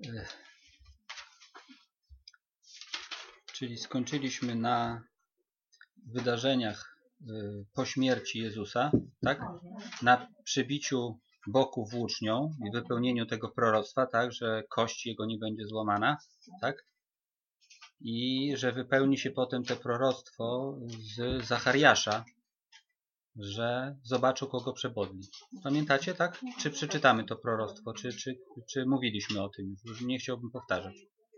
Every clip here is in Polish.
Czyli skończyliśmy na wydarzeniach po śmierci Jezusa, tak? Na przybiciu boku włócznią i wypełnieniu tego proroctwa, tak? Że kość jego nie będzie złamana, tak? I że wypełni się potem to proroctwo z Zachariasza, że zobaczył, kogo przebodli. Pamiętacie, tak? Czy przeczytamy to proroctwo, czy mówiliśmy o tym? Już nie chciałbym powtarzać.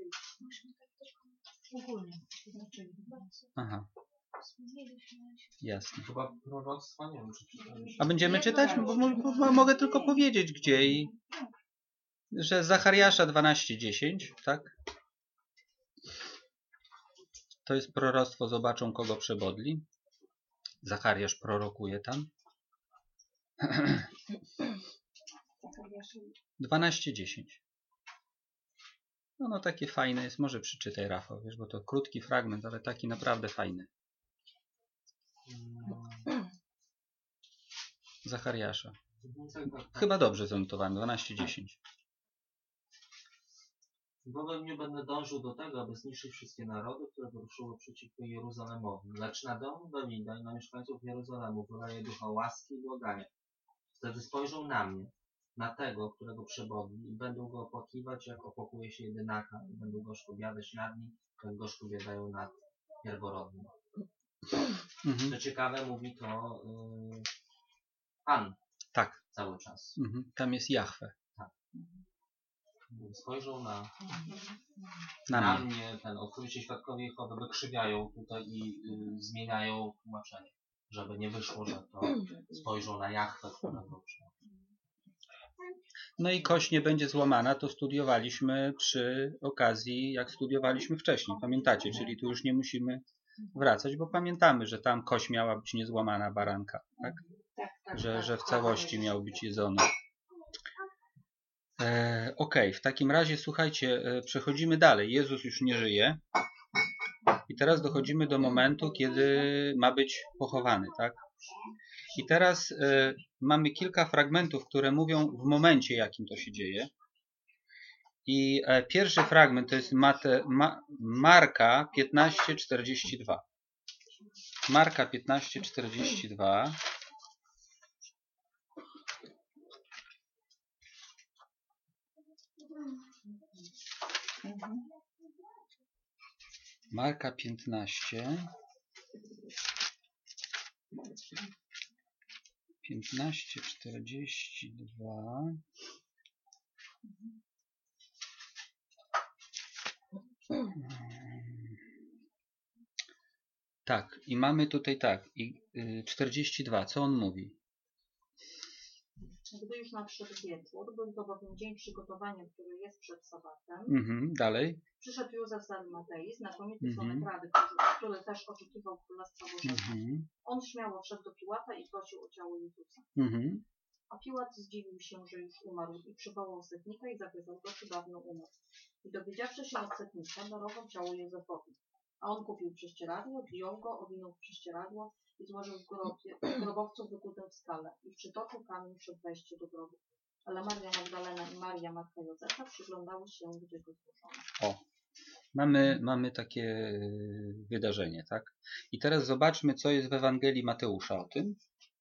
Aha. Jasne. Chyba proroctwa nie wiem, czy czytaliśmy. A będziemy czytać? Bo mogę tylko powiedzieć, gdzie i że Zachariasza 12:10, tak? To jest proroctwo, zobaczą, kogo przebodli. Zachariasz prorokuje tam. 12:10. No takie fajne jest. Może przeczytaj, Rafał, wiesz, bo to krótki fragment, ale taki naprawdę fajny. Zachariasza. Chyba dobrze zanotowałem. 12:10. Bowiem nie będę dążył do tego, aby zniszczyć wszystkie narody, które wyruszyły przeciwko Jeruzalemowi. Lecz na dom Dawida i na mieszkańców Jeruzalemu wyleje ducha łaski i błagania. Wtedy spojrzą na mnie, na tego, którego przebodli, i będą go opłakiwać, jak opłakuje się jedynaka, i będą gorzko biadać nad nim, jak gorzko biadają nad pierworodnym. Co ciekawe, mówi to Pan. Tak. Cały czas. Tam jest Jahwe. Tak. Spojrzą na mnie, ten oczywiście świadkowie Jehowy wykrzywiają tutaj i zmieniają tłumaczenie, żeby nie wyszło, że to spojrzą na Jahwe, którego No i kość nie będzie złamana, to studiowaliśmy przy okazji, jak studiowaliśmy wcześniej, pamiętacie, czyli tu już nie musimy wracać, bo pamiętamy, że tam kość miała być niezłamana baranka, tak? Że w całości miał być jedzony. Okej, w takim razie słuchajcie, przechodzimy dalej. Jezus już nie żyje i teraz dochodzimy do momentu, kiedy ma być pochowany, tak? I teraz mamy kilka fragmentów, które mówią w momencie, jakim to się dzieje. I pierwszy fragment to jest Marka 15:42. Marka 15:42. Marka 15. 15:42. Tak, i mamy tutaj tak, i 42, co on mówi? Gdy już nadszedł wieczór, był to bowiem dzień przygotowania, który jest przed sabbatem. Dalej. Przyszedł Józef z Arimatei, znakomity członek rady, który też oczekiwał Królestwa Bożego. On śmiało wszedł do Piłata i prosił o ciało Jezusa. A Piłat zdziwił się, że już umarł, i przywołał setnika i zapytał go, czy dawno umarł. I dowiedziawszy się od setnika, darował ciało Józefowi. A on kupił prześcieradło, wziął go, owinął w prześcieradło i złożył w grobowcu wykutym w skale i przytoczył kamień przed wejściem do grobu. Ale Maria Magdalena i Maria, matka Józefa, przyglądały się, gdzie go złożono. O, mamy takie wydarzenie, tak? I teraz zobaczmy, co jest w Ewangelii Mateusza o tym.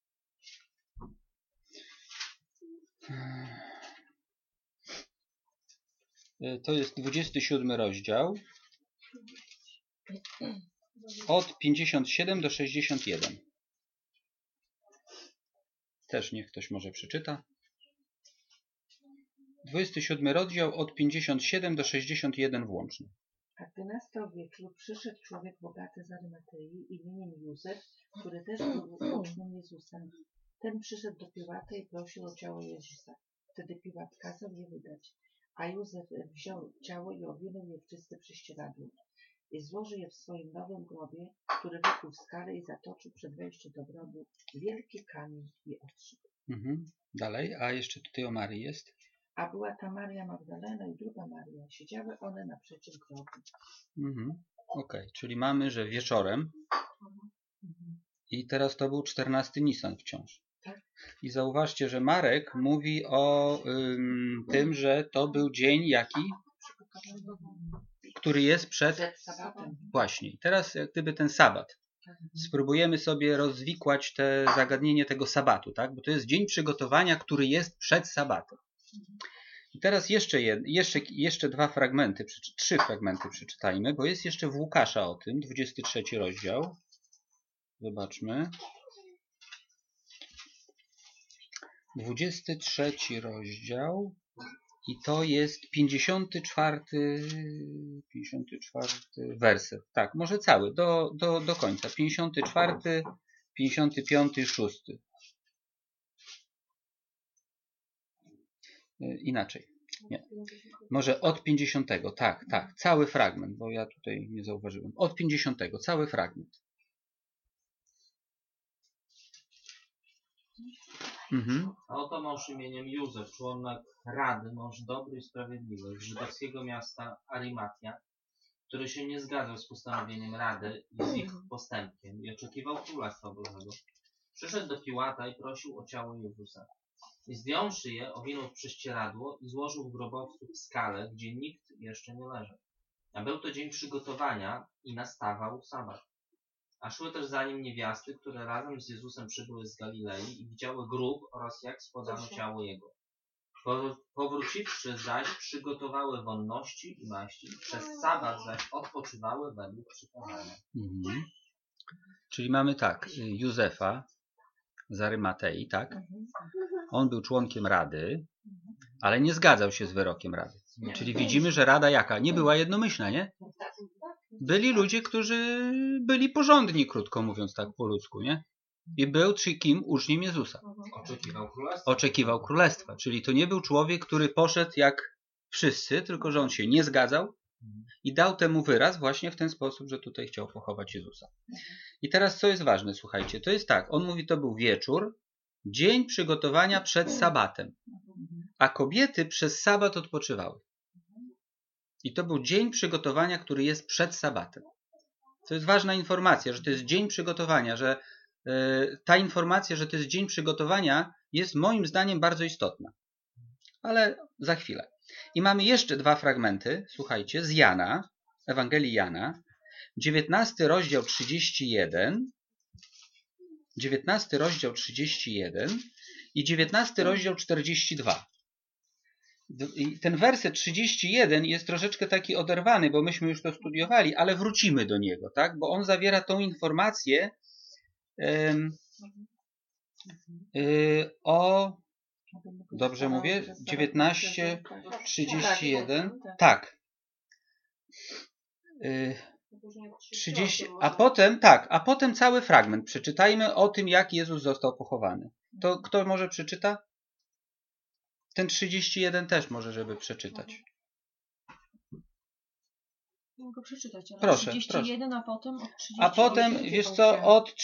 To jest 27 rozdział. Od 57 do 61. Też niech ktoś może przeczyta. 27 rozdział od 57 do 61 włącznie. A gdy nastał wieczór, przyszedł człowiek bogaty z Arymatei imieniem Józef, który też był uczniem Jezusa. Ten przyszedł do Piłata i prosił o ciało Jezusa. Wtedy Piłat kazał je wydać, a Józef wziął ciało i owinął je w czyste prześcieradło. I złożył je w swoim nowym grobie, który wykuł w skale i zatoczył przed wejściem do grobu wielki kamień i odszył. Dalej, a jeszcze tutaj o Marii jest. A była ta Maria Magdalena i druga Maria. Siedziały one naprzeciw grobu. Okej, czyli mamy, że wieczorem. I teraz to był 14 Nisan wciąż. Tak. I zauważcie, że Marek mówi o tym, że to był dzień jaki? który jest przed sabatem. Właśnie. Teraz jak gdyby ten sabat. Spróbujemy sobie rozwikłać te zagadnienie tego sabatu, tak? Bo to jest dzień przygotowania, który jest przed sabatem. I teraz jeszcze dwa fragmenty, 3 fragmenty przeczytajmy, bo jest jeszcze w Łukasza o tym, 23 rozdział. Zobaczmy. 23 rozdział i to jest 54 werset. Tak, może cały, do końca. 54, 55 i 6. Inaczej. Nie. Może od 50. Tak, cały fragment, bo ja tutaj nie zauważyłem. Od 50. cały fragment. A oto mąż imieniem Józef, członek Rady, mąż dobry i sprawiedliwy, z żydowskiego miasta Arimatia, który się nie zgadzał z postanowieniem Rady i z ich postępkiem i oczekiwał Królestwa Bożego. Przyszedł do Piłata i prosił o ciało Jezusa. I zdjąwszy je, owinął w prześcieradło i złożył w grobowcu w skale, gdzie nikt jeszcze nie leżał. A był to dzień przygotowania i nastawał sabat. A szły też za nim niewiasty, które razem z Jezusem przybyły z Galilei i widziały grób oraz jak składano ciało Jego. Powróciwszy zaś, przygotowały wonności i maści, przez sabat zaś odpoczywały według przykazania. Czyli mamy tak, Józefa z Arymatei, tak? On był członkiem Rady, ale nie zgadzał się z wyrokiem Rady. Czyli widzimy, że Rada jaka? Nie była jednomyślna, nie? Byli ludzie, którzy byli porządni, krótko mówiąc tak po ludzku, nie? I był kim? Uczniem Jezusa. Oczekiwał królestwa. Czyli to nie był człowiek, który poszedł jak wszyscy, tylko że on się nie zgadzał i dał temu wyraz właśnie w ten sposób, że tutaj chciał pochować Jezusa. I teraz co jest ważne, słuchajcie, to jest tak, on mówi, to był wieczór, dzień przygotowania przed sabatem, a kobiety przez sabat odpoczywały. I to był dzień przygotowania, który jest przed sabatem. To jest ważna informacja, że to jest dzień przygotowania, że ta informacja, że to jest dzień przygotowania jest moim zdaniem bardzo istotna. Ale za chwilę. I mamy jeszcze 2 fragmenty, słuchajcie, z Jana, Ewangelii Jana, 19 rozdział 31, 19 rozdział 31 i 19 rozdział 42. I ten werset 31 jest troszeczkę taki oderwany, bo myśmy już to studiowali, ale wrócimy do niego, tak? Bo on zawiera tą informację o, dobrze mówię, 19, 31, tak. 30, a potem cały fragment. Przeczytajmy o tym, jak Jezus został pochowany. To kto może przeczyta? Ten 31 też może, żeby przeczytać. Mogę przeczytać, ale proszę, 31, proszę. A potem od 38. A potem, wiesz co, od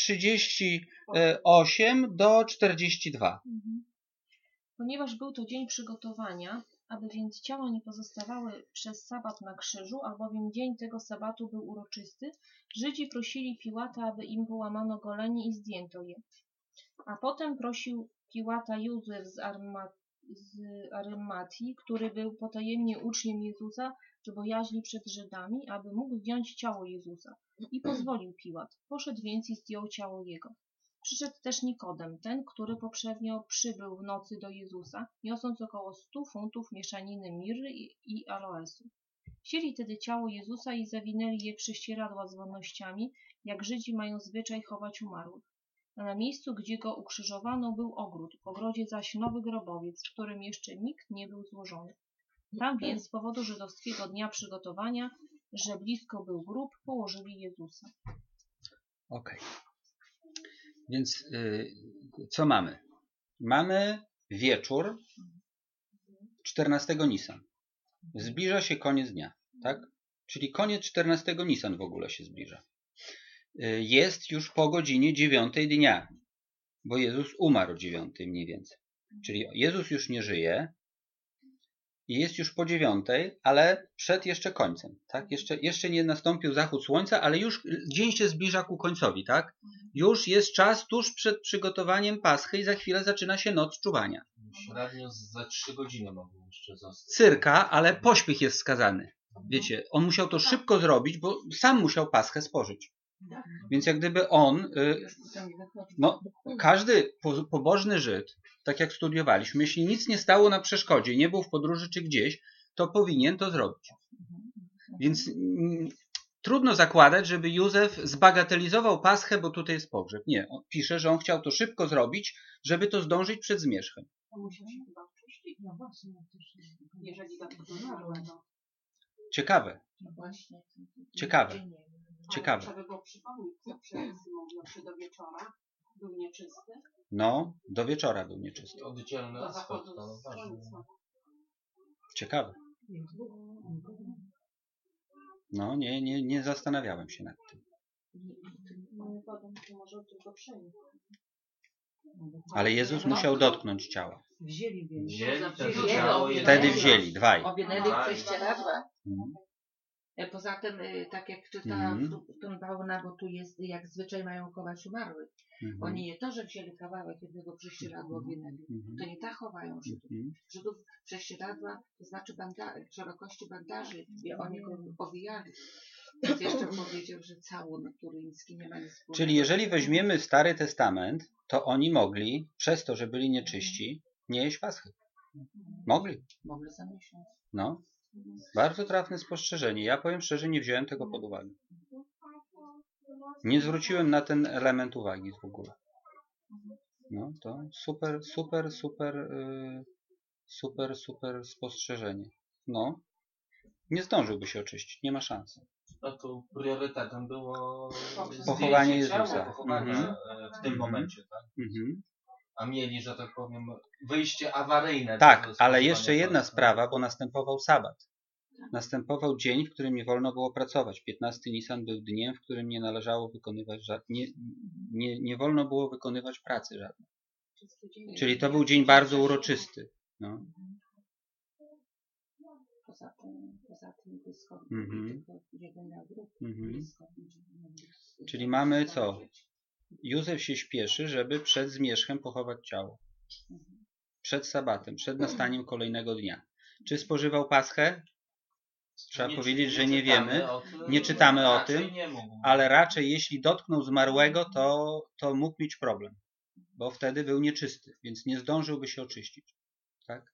38 do 42. Ponieważ był to dzień przygotowania, aby więc ciała nie pozostawały przez sabat na krzyżu, albowiem dzień tego sabatu był uroczysty, Żydzi prosili Piłata, aby im połamano golenie i zdjęto je. A potem prosił Piłata Józef z Arymatii, który był potajemnie uczniem Jezusa, czy bojaźni przed Żydami, aby mógł zdjąć ciało Jezusa. I pozwolił Piłat. Poszedł więc i zdjął ciało jego. Przyszedł też Nikodem, ten, który poprzednio przybył w nocy do Jezusa, niosąc około 100 funtów mieszaniny mirry i aloesu. Wzięli tedy ciało Jezusa i zawinęli je w prześcieradła z wonnościami, jak Żydzi mają zwyczaj chować umarłych. A na miejscu, gdzie go ukrzyżowano, był ogród, w ogrodzie zaś nowy grobowiec, w którym jeszcze nikt nie był złożony. Tam więc z powodu żydowskiego dnia przygotowania, że blisko był grób, położyli Jezusa. Okej. Więc co mamy? Mamy wieczór 14 Nisan. Zbliża się koniec dnia, tak? Czyli koniec 14 Nisan w ogóle się zbliża. Jest już po godzinie 9 dnia, bo Jezus umarł o 9 mniej więcej. Czyli Jezus już nie żyje i jest już po 9, ale przed jeszcze końcem, tak? Jeszcze nie nastąpił zachód słońca, ale już dzień się zbliża ku końcowi, tak? Już jest czas tuż przed przygotowaniem Paschy i za chwilę zaczyna się noc czuwania. Średnio za 3 godziny mogą jeszcze zostać. Cyrka, ale pośpiech jest skazany. Wiecie, on musiał to szybko zrobić, bo sam musiał Paschę spożyć. Więc jak gdyby on, no każdy pobożny Żyd, tak jak studiowaliśmy, jeśli nic nie stało na przeszkodzie, nie był w podróży czy gdzieś, to powinien to zrobić. Więc trudno zakładać, żeby Józef zbagatelizował Paschę, bo tutaj jest pogrzeb. Nie, on pisze, że on chciał to szybko zrobić, żeby to zdążyć przed zmierzchem. On musiał się chyba wcześniej. No właśnie, jeżeli dotknął zmarłego. Ciekawe. No właśnie. Ciekawe. Ciekawe. Trzeba było przypomnieć, co przepisy mówią, czy do wieczora był nieczysty. No, do wieczora był nieczysty. Oddzielny Do aspekt, zachodu to ważne. słońca. Ciekawe. No, nie zastanawiałem się nad tym. No, potem to może tylko przyjść. Ale Jezus musiał dotknąć ciała. Wzięli więc. Wzięli ciało Jezusa. Wtedy wzięli, dwaj. Owinęli prześcieradła. Mhm. Poza tym, tak jak czytałam w tym Bauna, bo tu jest, jak zwyczaj mają chować umarłych. Mhm. Oni nie to, że wzięli kawałek jednego prześcieradła owinęli. To nie tak chowają Żydów. Żydów prześcieradła, to znaczy szerokości bandaży i oni go owijali. Więc jeszcze powiedział, że całun turyński nie ma nic wspólnego. Czyli jeżeli weźmiemy Stary Testament, to oni mogli, przez to, że byli nieczyści, nie jeść Paschy. Mogli. Mogli za miesiąc. No. Bardzo trafne spostrzeżenie. Ja powiem szczerze, nie wziąłem tego pod uwagę. Nie zwróciłem na ten element uwagi w ogóle. No to super spostrzeżenie. No. Nie zdążyłby się oczyścić, nie ma szans. No tu priorytetem było Pochowanie zdjęcie ciała, Jezusa. pochowanie w tym momencie, tak? A mieli, że tak powiem, wyjście awaryjne. Tak, ale jeszcze jedna sprawa, bo następował sabat. Następował dzień, w którym nie wolno było pracować. 15 Nisan był dniem, w którym nie należało wykonywać nie wolno było wykonywać pracy żadnej. Czyli to był dzień bardzo uroczysty. No. Poza tym dyskont, tylko jeden na drugą. Czyli mamy co? Józef się śpieszy, żeby przed zmierzchem pochować ciało. Przed sabatem, przed nastaniem kolejnego dnia. Czy spożywał Paschę? Trzeba powiedzieć, że nie wiemy. Nie czytamy o tym, ale raczej jeśli dotknął zmarłego, to mógł mieć problem. Bo wtedy był nieczysty, więc nie zdążyłby się oczyścić. Tak?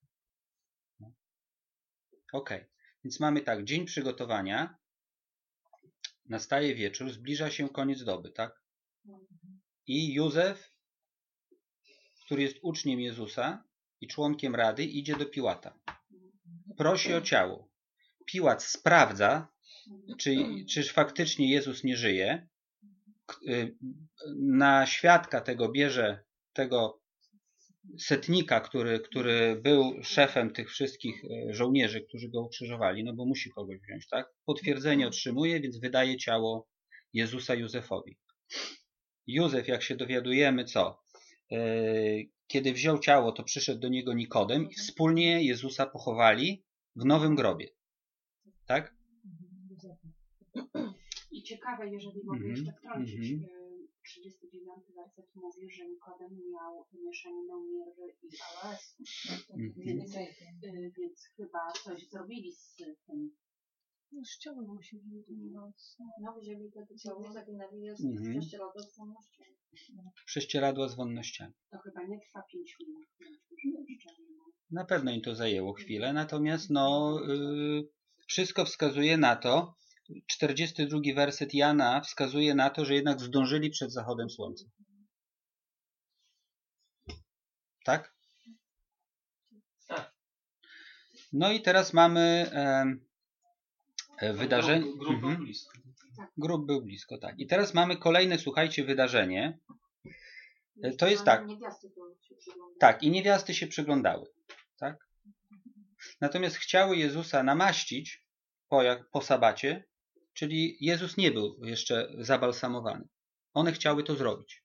Okej. Więc mamy tak, dzień przygotowania. Nastaje wieczór, zbliża się koniec doby, tak? I Józef, który jest uczniem Jezusa i członkiem Rady, idzie do Piłata. Prosi o ciało. Piłat sprawdza, czy faktycznie Jezus nie żyje. Na świadka tego bierze tego setnika, który był szefem tych wszystkich żołnierzy, którzy go ukrzyżowali, no bo musi kogoś wziąć, tak? Potwierdzenie otrzymuje, więc wydaje ciało Jezusa Józefowi. Józef, jak się dowiadujemy, co? Kiedy wziął ciało, to przyszedł do niego Nikodem i wspólnie Jezusa pochowali w nowym grobie. Tak? I ciekawe, jeżeli mogę jeszcze wtrącić, 39 werset mówi, że Nikodem miał mieszaninę mirry i aloesu. Więc chyba coś zrobili z tym. No z ciałem musi być. No, wzięli to ciało, zaginęli je z prześcieradła z wonnościami. Prześcieradła z wonnościami. To chyba nie trwa 5 minut. Na pewno im to zajęło chwilę, natomiast no, wszystko wskazuje na to, 42 werset Jana wskazuje na to, że jednak zdążyli przed zachodem słońca. Tak? Tak. No i teraz mamy wydarzenie. Grób był blisko. Grób był blisko, tak. I teraz mamy kolejne, słuchajcie, wydarzenie. To jest tak. Tak, i niewiasty się przyglądały. Tak? Natomiast chciały Jezusa namaścić po sabacie, czyli Jezus nie był jeszcze zabalsamowany. One chciały to zrobić.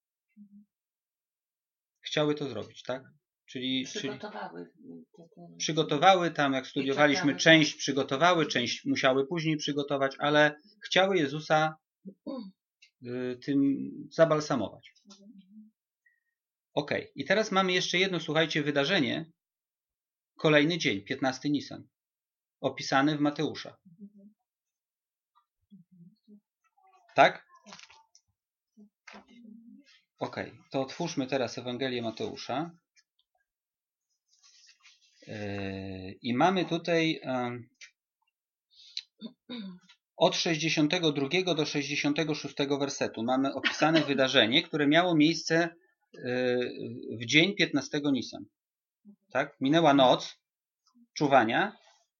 Chciały to zrobić, tak? Czyli przygotowały tam, jak studiowaliśmy, część przygotowały, część musiały później przygotować, ale chciały Jezusa tym zabalsamować. Ok, i teraz mamy jeszcze jedno, słuchajcie, wydarzenie. Kolejny dzień, 15 Nisan. opisany w Mateusza. Tak? Ok, to otwórzmy teraz Ewangelię Mateusza. I mamy tutaj od 62 do 66 wersetu mamy opisane wydarzenie, które miało miejsce w dzień 15 Nisan. Tak? Minęła noc czuwania.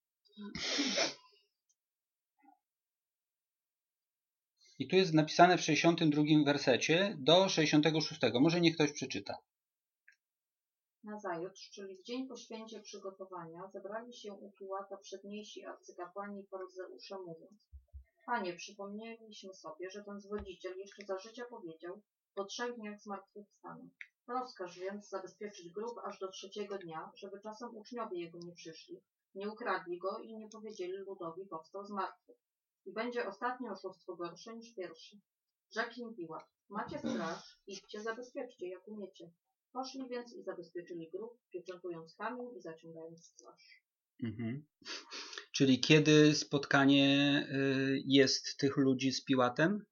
I tu jest napisane w 62 wersecie do 66. Może niech ktoś przeczyta. Nazajutrz, czyli w dzień po święcie przygotowania, zebrali się u Piłata przedniejsi arcykapłani i faryzeusze, mówiąc: Panie, przypomnieliśmy sobie, że ten zwodziciel jeszcze za życia powiedział: po 3 dniach zmartwychwstanę. Rozkaż więc zabezpieczyć grób aż do 3. dnia, żeby czasem uczniowie jego nie przyszli, nie ukradli go i nie powiedzieli ludowi: powstał z martwych. I będzie ostatnie oszustwo gorsze niż pierwsze. Rzekł im Piłat: macie straż, idźcie, zabezpieczcie, jak umiecie. Poszli więc i zabezpieczyli grób, pieczętując kamień i zaciągając straż. Czyli kiedy spotkanie jest tych ludzi z Piłatem?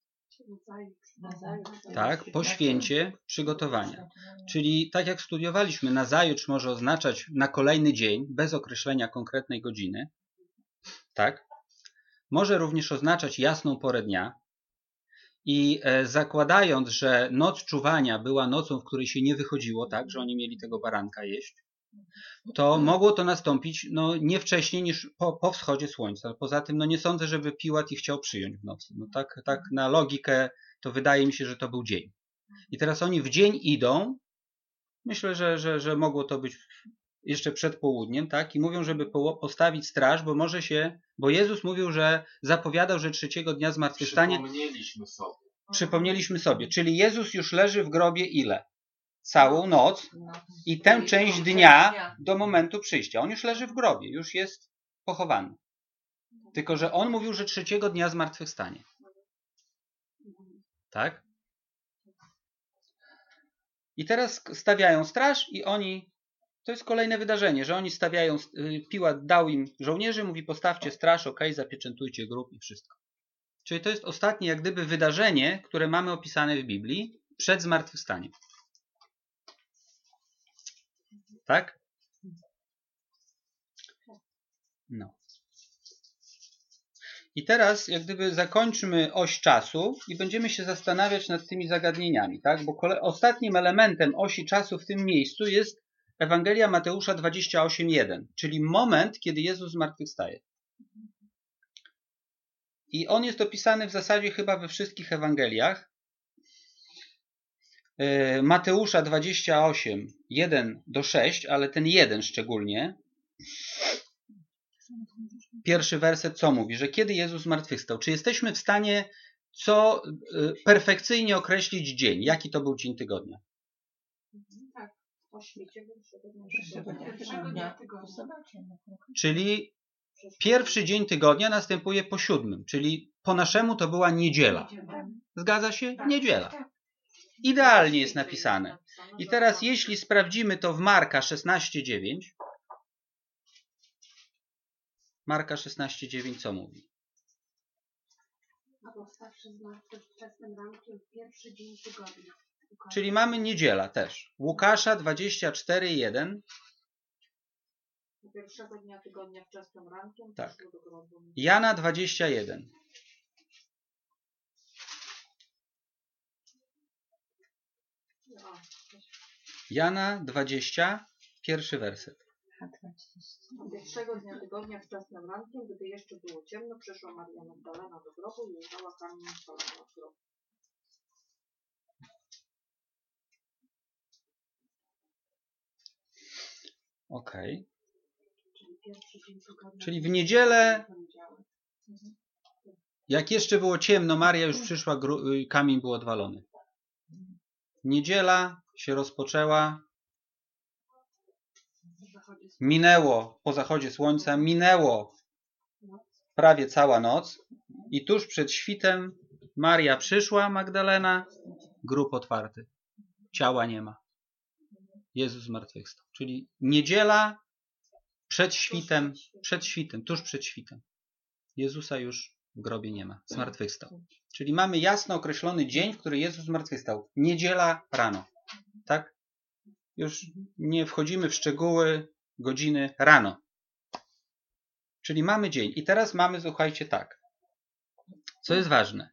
Tak, po święcie przygotowania. Czyli tak jak studiowaliśmy, nazajutrz może oznaczać na kolejny dzień, bez określenia konkretnej godziny. Tak? Może również oznaczać jasną porę dnia. I zakładając, że noc czuwania była nocą, w której się nie wychodziło, tak, że oni mieli tego baranka jeść, to mogło to nastąpić nie wcześniej niż po wschodzie słońca. Poza tym nie sądzę, żeby Piłat ich chciał przyjąć w nocy. Tak na logikę to wydaje mi się, że to był dzień. I teraz oni w dzień idą, myślę, że mogło to być jeszcze przed południem, tak? I mówią, żeby postawić straż, bo Jezus mówił, że zapowiadał, że 3. dnia zmartwychwstanie. Przypomnieliśmy sobie. Czyli Jezus już leży w grobie ile? Całą noc i tę część dnia do momentu przyjścia. On już leży w grobie, już jest pochowany. Tylko że on mówił, że 3. dnia zmartwychwstanie. Tak? I teraz stawiają straż i oni... To jest kolejne wydarzenie, że oni stawiają, Piłat dał im żołnierzy, mówi: postawcie straż, zapieczętujcie grób i wszystko. Czyli to jest ostatnie jak gdyby wydarzenie, które mamy opisane w Biblii przed zmartwychwstaniem. Tak? No. I teraz jak gdyby zakończymy oś czasu i będziemy się zastanawiać nad tymi zagadnieniami, tak? Bo ostatnim elementem osi czasu w tym miejscu jest Ewangelia Mateusza 28:1, czyli moment, kiedy Jezus zmartwychwstaje. I on jest opisany w zasadzie chyba we wszystkich Ewangeliach. Mateusza 28:1-6, ale ten 1 szczególnie. Pierwszy werset co mówi? Że kiedy Jezus zmartwychwstał? Czy jesteśmy w stanie perfekcyjnie określić dzień? Jaki to był dzień tygodnia? O świcie Czyli pierwszy dzień tygodnia następuje po 7, czyli po naszemu to była niedziela. Zgadza się? Niedziela. Idealnie jest napisane. I teraz jeśli sprawdzimy to w Marka 16:9. Marka 16:9 co mówi? A powstawszy z martwych wczesnym rankiem w pierwszy dzień tygodnia. Czyli mamy niedziela też. Łukasza 24:1. Pierwszego dnia tygodnia wczesnym rankiem. Tak. Jana 21. Jana 20, pierwszy werset. Pierwszego dnia tygodnia wczesnym rankiem, gdy jeszcze było ciemno, przyszła Maria Magdalena do grobu i ujrzała kamień spalony od grobu. Okej. Czyli w niedzielę, jak jeszcze było ciemno, Maria już przyszła, kamień był odwalony. Niedziela się rozpoczęła. Minęło po zachodzie słońca, minęło prawie cała noc i tuż przed świtem Maria przyszła, Magdalena, grób otwarty. Ciała nie ma. Jezus zmartwychwstał. Czyli niedziela przed świtem, tuż przed świtem. Jezusa już w grobie nie ma, zmartwychwstał. Czyli mamy jasno określony dzień, w który Jezus zmartwychwstał. Niedziela rano. Tak? Już nie wchodzimy w szczegóły, godziny rano. Czyli mamy dzień. I teraz mamy, słuchajcie, tak. Co jest ważne?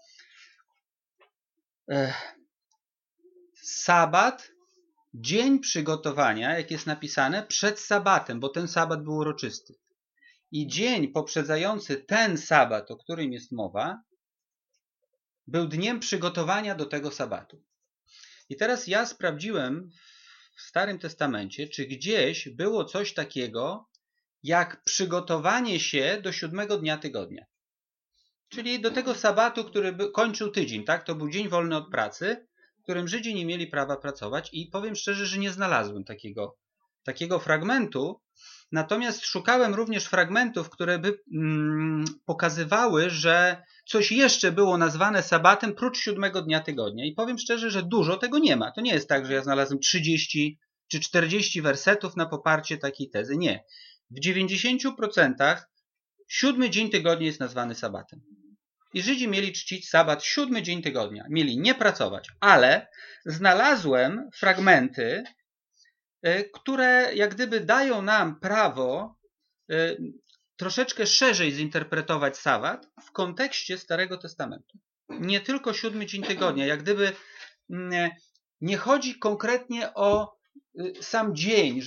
Sabat, dzień przygotowania, jak jest napisane, przed sabatem, bo ten sabat był uroczysty. I dzień poprzedzający ten sabat, o którym jest mowa, był dniem przygotowania do tego sabatu. I teraz ja sprawdziłem w Starym Testamencie, czy gdzieś było coś takiego, jak przygotowanie się do 7 dnia tygodnia. Czyli do tego sabatu, który kończył tydzień, tak? To był dzień wolny od pracy, w którym Żydzi nie mieli prawa pracować i powiem szczerze, że nie znalazłem takiego fragmentu. Natomiast szukałem również fragmentów, które by pokazywały, że coś jeszcze było nazwane sabatem prócz 7 dnia tygodnia. I powiem szczerze, że dużo tego nie ma. To nie jest tak, że ja znalazłem 30 czy 40 wersetów na poparcie takiej tezy. Nie. W 90% 7 dzień tygodnia jest nazwany sabatem. I Żydzi mieli czcić sabat 7 dzień tygodnia. Mieli nie pracować. Ale znalazłem fragmenty, które jak gdyby dają nam prawo troszeczkę szerzej zinterpretować sabat w kontekście Starego Testamentu. Nie tylko 7 dzień tygodnia. Jak gdyby nie chodzi konkretnie o sam dzień,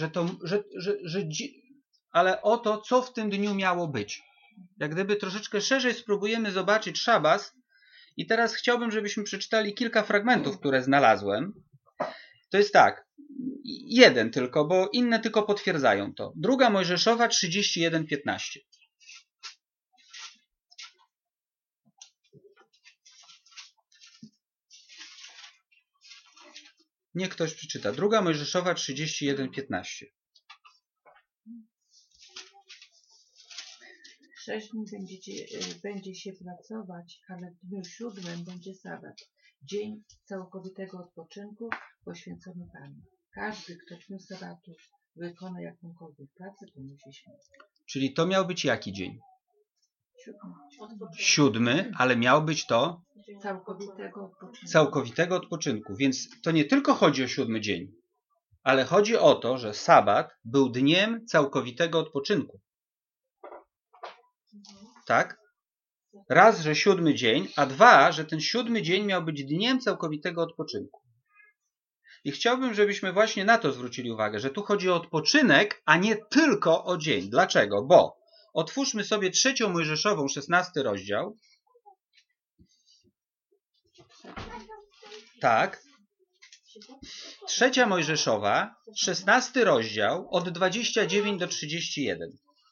ale o to, co w tym dniu miało być. Jak gdyby troszeczkę szerzej spróbujemy zobaczyć szabas. I teraz chciałbym, żebyśmy przeczytali kilka fragmentów, które znalazłem. To jest tak, jeden tylko, bo inne tylko potwierdzają to. 2 Mojżeszowa 31:15. Niech ktoś przeczyta. 2 Mojżeszowa 31:15. 6 dni będzie się pracować, ale w dniu 7 będzie sabat. Dzień całkowitego odpoczynku poświęcony Panu. Każdy, kto w dniu sabatu wykona jakąkolwiek pracę, to musi śmierć. Czyli to miał być jaki dzień? 7. 7, ale miał być to całkowitego odpoczynku. Więc to nie tylko chodzi o 7 dzień, ale chodzi o to, że sabat był dniem całkowitego odpoczynku. Tak? Raz, że 7 dzień, a 2, że ten 7 dzień miał być dniem całkowitego odpoczynku. I chciałbym, żebyśmy właśnie na to zwrócili uwagę, że tu chodzi o odpoczynek, a nie tylko o dzień. Dlaczego? Bo otwórzmy sobie 3 Mojżeszową, 16 rozdział. Tak. 3 Mojżeszowa, 16 rozdział, od 29 do 31.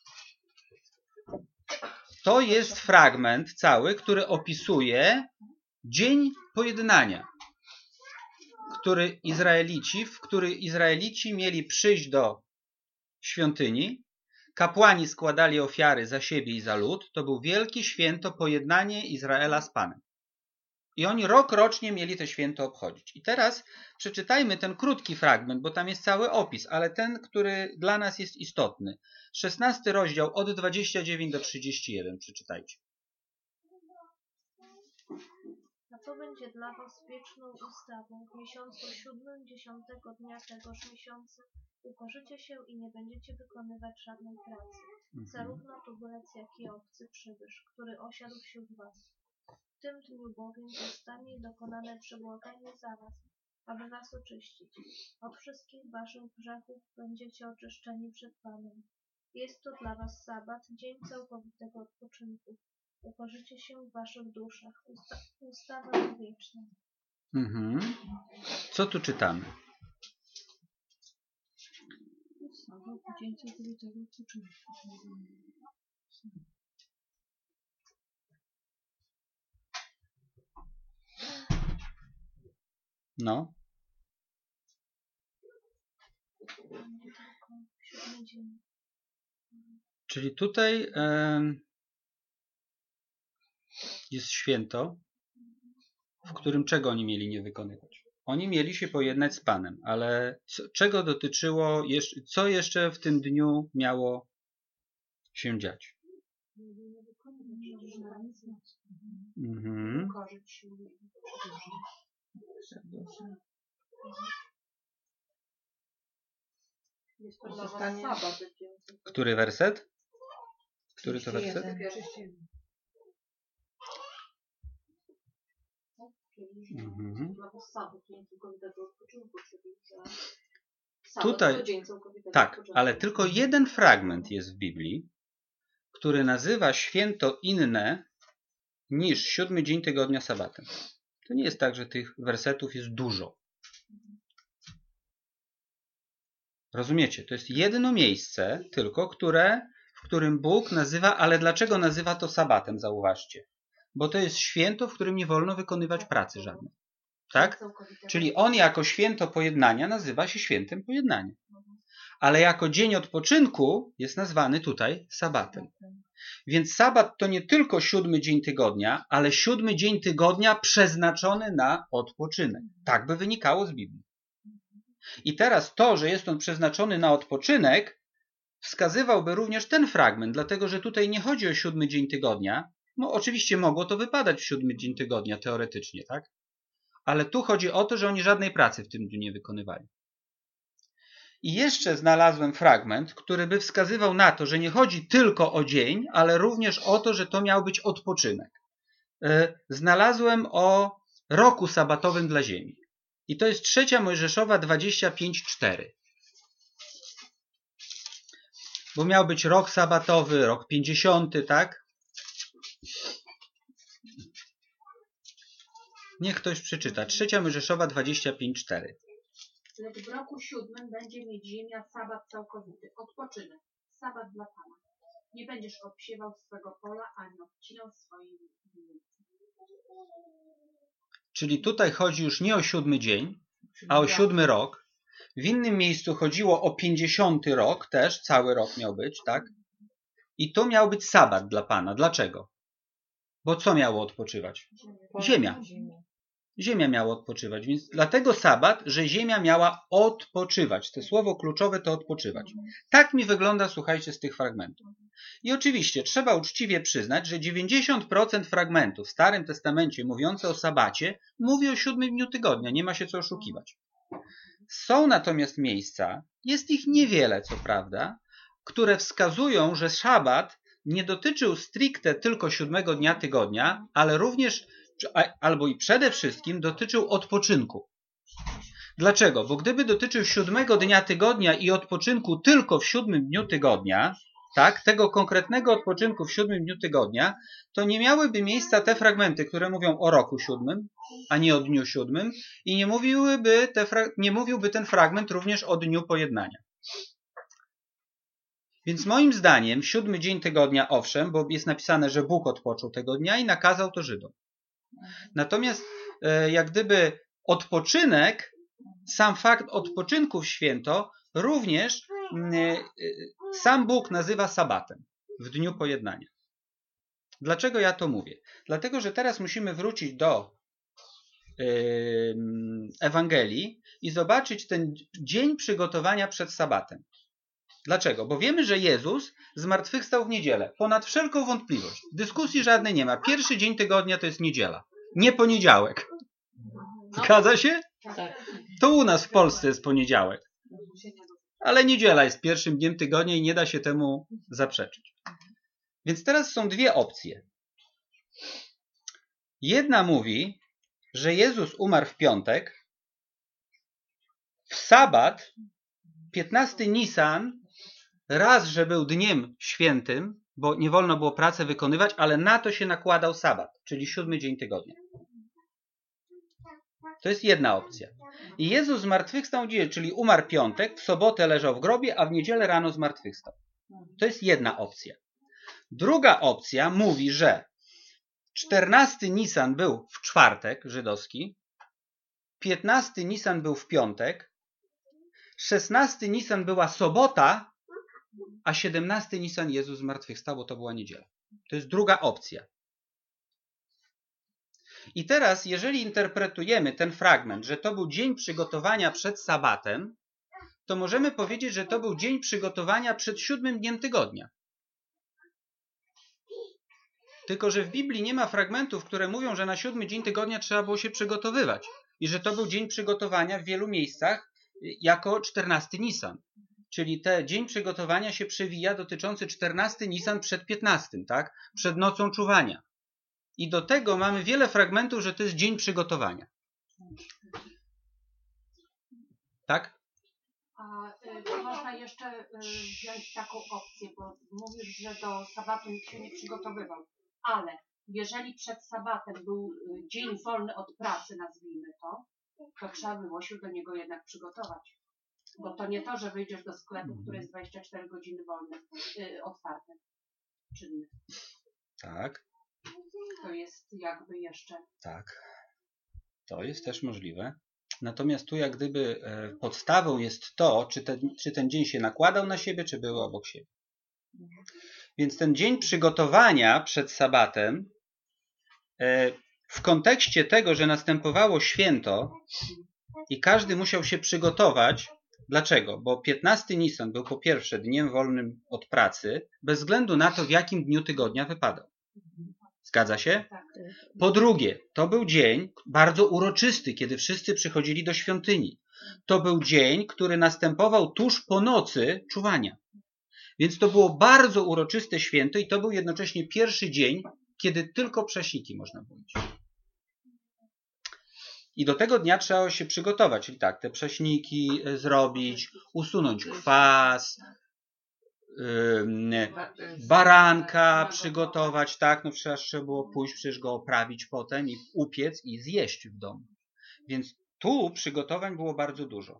To jest fragment cały, który opisuje dzień pojednania, w który Izraelici mieli przyjść do świątyni. Kapłani składali ofiary za siebie i za lud. To był wielkie święto, pojednanie Izraela z Panem. I oni rokrocznie mieli to święto obchodzić. I teraz przeczytajmy ten krótki fragment, bo tam jest cały opis, ale ten, który dla nas jest istotny. 16 rozdział od 29 do 31. Przeczytajcie. A to będzie dla was wieczną ustawą. W miesiącu 7, 10 dnia tegoż miesiąca ukorzycie się i nie będziecie wykonywać żadnej pracy. Zarówno tubylec, jak i obcy przybysz, który osiadł wśród was. W tym dniu bowiem zostanie dokonane przebłaganie za was, aby was oczyścić. Od wszystkich waszych grzechów będziecie oczyszczeni przed Panem. Jest to dla was sabat, dzień całkowitego odpoczynku. Ukorzycie się w waszych duszach. Ustawa wieczna. Co tu czytamy? Dzień całkowitego odpoczynku. No. Czyli tutaj jest święto, w którym czego oni mieli nie wykonywać? Oni mieli się pojednać z Panem, ale czego dotyczyło, co jeszcze w tym dniu miało się dziać? Mhm. Który werset? Który to werset? Mhm. Tutaj, tak, ale tylko jeden fragment jest w Biblii, który nazywa święto inne niż 7 dzień tygodnia sabatem. To nie jest tak, że tych wersetów jest dużo. Rozumiecie? To jest jedno miejsce tylko, w którym Bóg nazywa, ale dlaczego nazywa to sabatem, zauważcie. Bo to jest święto, w którym nie wolno wykonywać pracy żadnej. Tak? Czyli on jako święto pojednania nazywa się świętem pojednania. Ale jako dzień odpoczynku jest nazwany tutaj sabatem. Więc sabat to nie tylko 7 dzień tygodnia, ale 7 dzień tygodnia przeznaczony na odpoczynek. Tak by wynikało z Biblii. I teraz to, że jest on przeznaczony na odpoczynek, wskazywałby również ten fragment, dlatego że tutaj nie chodzi o 7 dzień tygodnia. No oczywiście mogło to wypadać w 7 dzień tygodnia, teoretycznie, tak? Ale tu chodzi o to, że oni żadnej pracy w tym dniu nie wykonywali. I jeszcze znalazłem fragment, który by wskazywał na to, że nie chodzi tylko o dzień, ale również o to, że to miał być odpoczynek. Znalazłem o roku sabatowym dla ziemi. I to jest 3 Mojżeszowa 25:4. Bo miał być rok sabatowy, rok 50, tak? Niech ktoś przeczyta. 3 Mojżeszowa 25:4. Lecz w roku 7 będzie mieć ziemia sabat całkowity, odpoczynek, sabat dla Pana. Nie będziesz obsiewał swego pola, ani odcinał swojej winnicy. Czyli tutaj chodzi już nie o 7 dzień, a o 7 rok. W innym miejscu chodziło o 50 rok też, cały rok miał być, tak? I to miał być sabat dla Pana. Dlaczego? Bo co miało odpoczywać? Ziemia. Ziemia miała odpoczywać, więc dlatego sabat, że ziemia miała odpoczywać. To słowo kluczowe to odpoczywać. Tak mi wygląda, słuchajcie, z tych fragmentów. I oczywiście trzeba uczciwie przyznać, że 90% fragmentów w Starym Testamencie mówiące o sabacie mówi o 7 dniu tygodnia, nie ma się co oszukiwać. Są natomiast miejsca, jest ich niewiele co prawda, które wskazują, że sabat nie dotyczył stricte tylko 7 dnia tygodnia, ale również albo i przede wszystkim dotyczył odpoczynku. Dlaczego? Bo gdyby dotyczył 7 dnia tygodnia i odpoczynku tylko w 7 dniu tygodnia, tak, tego konkretnego odpoczynku w 7 dniu tygodnia, to nie miałyby miejsca te fragmenty, które mówią o roku 7, a nie o dniu 7 i nie mówiłby ten fragment również o dniu pojednania. Więc moim zdaniem 7 dzień tygodnia, owszem, bo jest napisane, że Bóg odpoczął tego dnia i nakazał to Żydom. Natomiast jak gdyby odpoczynek, sam fakt odpoczynku w święto również sam Bóg nazywa sabatem w dniu pojednania. Dlaczego ja to mówię? Dlatego, że teraz musimy wrócić do Ewangelii i zobaczyć ten dzień przygotowania przed sabatem. Dlaczego? Bo wiemy, że Jezus zmartwychwstał w niedzielę. Ponad wszelką wątpliwość. Dyskusji żadnej nie ma. Pierwszy dzień tygodnia to jest niedziela. Nie poniedziałek. Zgadza się? To u nas w Polsce jest poniedziałek. Ale niedziela jest pierwszym dniem tygodnia i nie da się temu zaprzeczyć. Więc teraz są dwie opcje. Jedna mówi, że Jezus umarł w piątek, w sabat, 15 Nisan, raz, że był dniem świętym, bo nie wolno było pracę wykonywać, ale na to się nakładał sabat, czyli 7 dzień tygodnia. To jest jedna opcja. I Jezus zmartwychwstał w niedzielę, czyli umarł piątek, w sobotę leżał w grobie, a w niedzielę rano zmartwychwstał. To jest jedna opcja. Druga opcja mówi, że 14 Nisan był w czwartek żydowski, 15 Nisan był w piątek, 16 Nisan była sobota, a 17 Nisan Jezus zmartwychwstał, bo to była niedziela. To jest druga opcja. I teraz, jeżeli interpretujemy ten fragment, że to był dzień przygotowania przed sabatem, to możemy powiedzieć, że to był dzień przygotowania przed 7 dniem tygodnia. Tylko że w Biblii nie ma fragmentów, które mówią, że na 7 dzień tygodnia trzeba było się przygotowywać. I że to był dzień przygotowania w wielu miejscach jako 14 Nisan. Czyli ten dzień przygotowania się przewija dotyczący 14 Nisan przed 15, tak? Przed nocą czuwania. I do tego mamy wiele fragmentów, że to jest dzień przygotowania. Tak? A można jeszcze wziąć taką opcję, bo mówisz, że do sabatu nikt się nie przygotowywał. Ale jeżeli przed sabatem był dzień wolny od pracy, nazwijmy to trzeba było się do niego jednak przygotować. Bo to nie to, że wyjdziesz do sklepu, który jest 24 godziny wolny, otwarty, czynny. Tak. To jest jakby jeszcze... Tak. To jest też możliwe. Natomiast tu jak gdyby podstawą jest to, czy ten dzień się nakładał na siebie, czy był obok siebie. Więc ten dzień przygotowania przed sabatem w kontekście tego, że następowało święto i każdy musiał się przygotować. Dlaczego? Bo 15 Nisan był po pierwsze dniem wolnym od pracy, bez względu na to, w jakim dniu tygodnia wypadał. Zgadza się? Po drugie, to był dzień bardzo uroczysty, kiedy wszyscy przychodzili do świątyni. To był dzień, który następował tuż po nocy czuwania. Więc to było bardzo uroczyste święto i to był jednocześnie pierwszy dzień, kiedy tylko prześniki można było mieć. I do tego dnia trzeba się przygotować, czyli tak, te prześniki zrobić, usunąć kwas, baranka przygotować, tak, no przecież trzeba było pójść, przecież go oprawić potem i upiec i zjeść w domu. Więc tu przygotowań było bardzo dużo.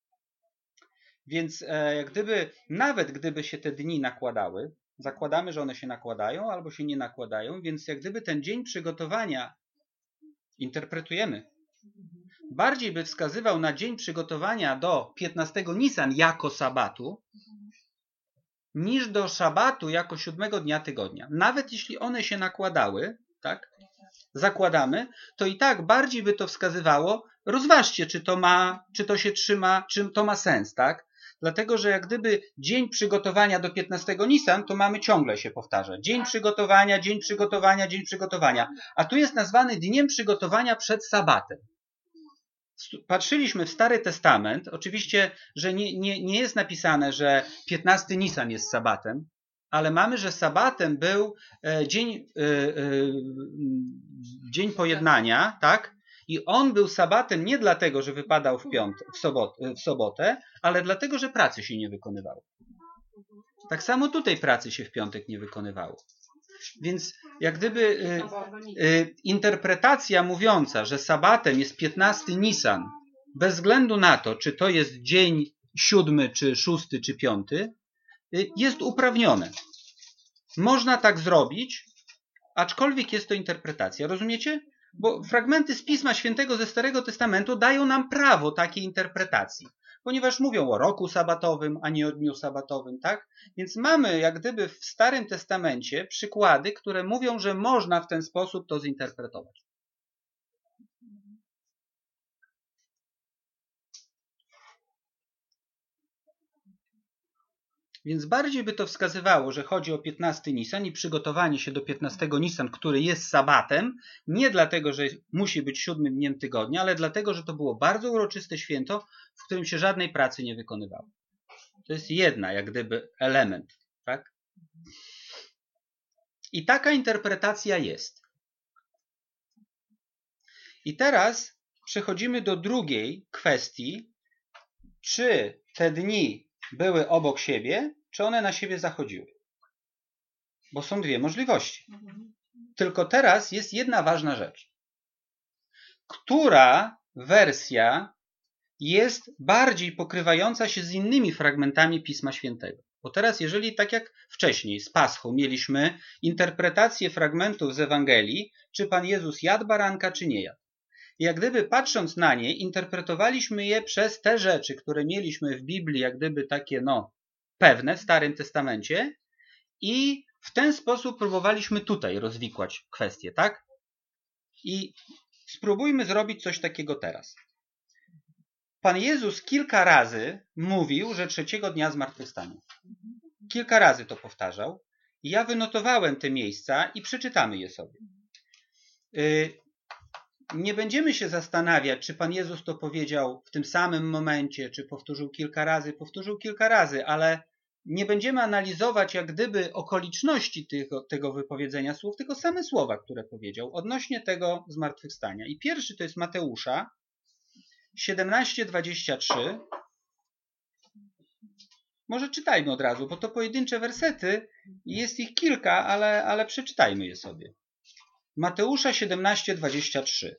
Więc jak gdyby, nawet gdyby się te dni nakładały, zakładamy, że one się nakładają albo się nie nakładają, więc jak gdyby ten dzień przygotowania interpretujemy. Bardziej by wskazywał na dzień przygotowania do 15 Nisan jako sabatu, niż do szabatu jako 7 dnia tygodnia. Nawet jeśli one się nakładały, tak, zakładamy, to i tak bardziej by to wskazywało, rozważcie, czy to się trzyma, czy to ma sens, tak? Dlatego, że jak gdyby dzień przygotowania do 15 Nisan, to mamy ciągle się powtarza. Dzień przygotowania, dzień przygotowania, dzień przygotowania. A tu jest nazwany dniem przygotowania przed sabatem. Patrzyliśmy w Stary Testament, oczywiście, że nie jest napisane, że 15 Nisan jest sabatem, ale mamy, że sabatem był dzień pojednania, tak? I on był sabatem nie dlatego, że wypadał w sobotę, ale dlatego, że pracy się nie wykonywało. Tak samo tutaj pracy się w piątek nie wykonywało. Więc jak gdyby interpretacja mówiąca, że sabatem jest 15 Nisan, bez względu na to, czy to jest dzień 7, czy 6, czy 5, jest uprawnione. Można tak zrobić, aczkolwiek jest to interpretacja. Rozumiecie? Bo fragmenty z Pisma Świętego ze Starego Testamentu dają nam prawo takiej interpretacji. Ponieważ mówią o roku sabatowym, a nie o dniu sabatowym, tak? Więc mamy jak gdyby w Starym Testamencie przykłady, które mówią, że można w ten sposób to zinterpretować. Więc bardziej by to wskazywało, że chodzi o 15 Nisan i przygotowanie się do 15 Nisan, który jest sabatem, nie dlatego, że musi być 7 dniem tygodnia, ale dlatego, że to było bardzo uroczyste święto, w którym się żadnej pracy nie wykonywało. To jest jedna, jak gdyby, element. Tak? I taka interpretacja jest. I teraz przechodzimy do drugiej kwestii, czy te dni były obok siebie, czy one na siebie zachodziły. Bo są dwie możliwości. Tylko teraz jest jedna ważna rzecz. Która wersja jest bardziej pokrywająca się z innymi fragmentami Pisma Świętego? Bo teraz, jeżeli tak jak wcześniej z Paschą mieliśmy interpretację fragmentów z Ewangelii, czy Pan Jezus jadł baranka, czy nie jadł. I jak gdyby patrząc na nie, interpretowaliśmy je przez te rzeczy, które mieliśmy w Biblii, jak gdyby takie, pewne w Starym Testamencie i w ten sposób próbowaliśmy tutaj rozwikłać kwestię, tak? I spróbujmy zrobić coś takiego teraz. Pan Jezus kilka razy mówił, że trzeciego dnia zmartwychwstanie. Kilka razy to powtarzał. I ja wynotowałem te miejsca i przeczytamy je sobie. Nie będziemy się zastanawiać, czy Pan Jezus to powiedział w tym samym momencie, czy powtórzył kilka razy, ale nie będziemy analizować jak gdyby okoliczności tego wypowiedzenia słów, tylko same słowa, które powiedział odnośnie tego zmartwychwstania. I pierwszy to jest Mateusza 17:23. Może czytajmy od razu, bo to pojedyncze wersety, jest ich kilka, ale przeczytajmy je sobie. Mateusza 17:23.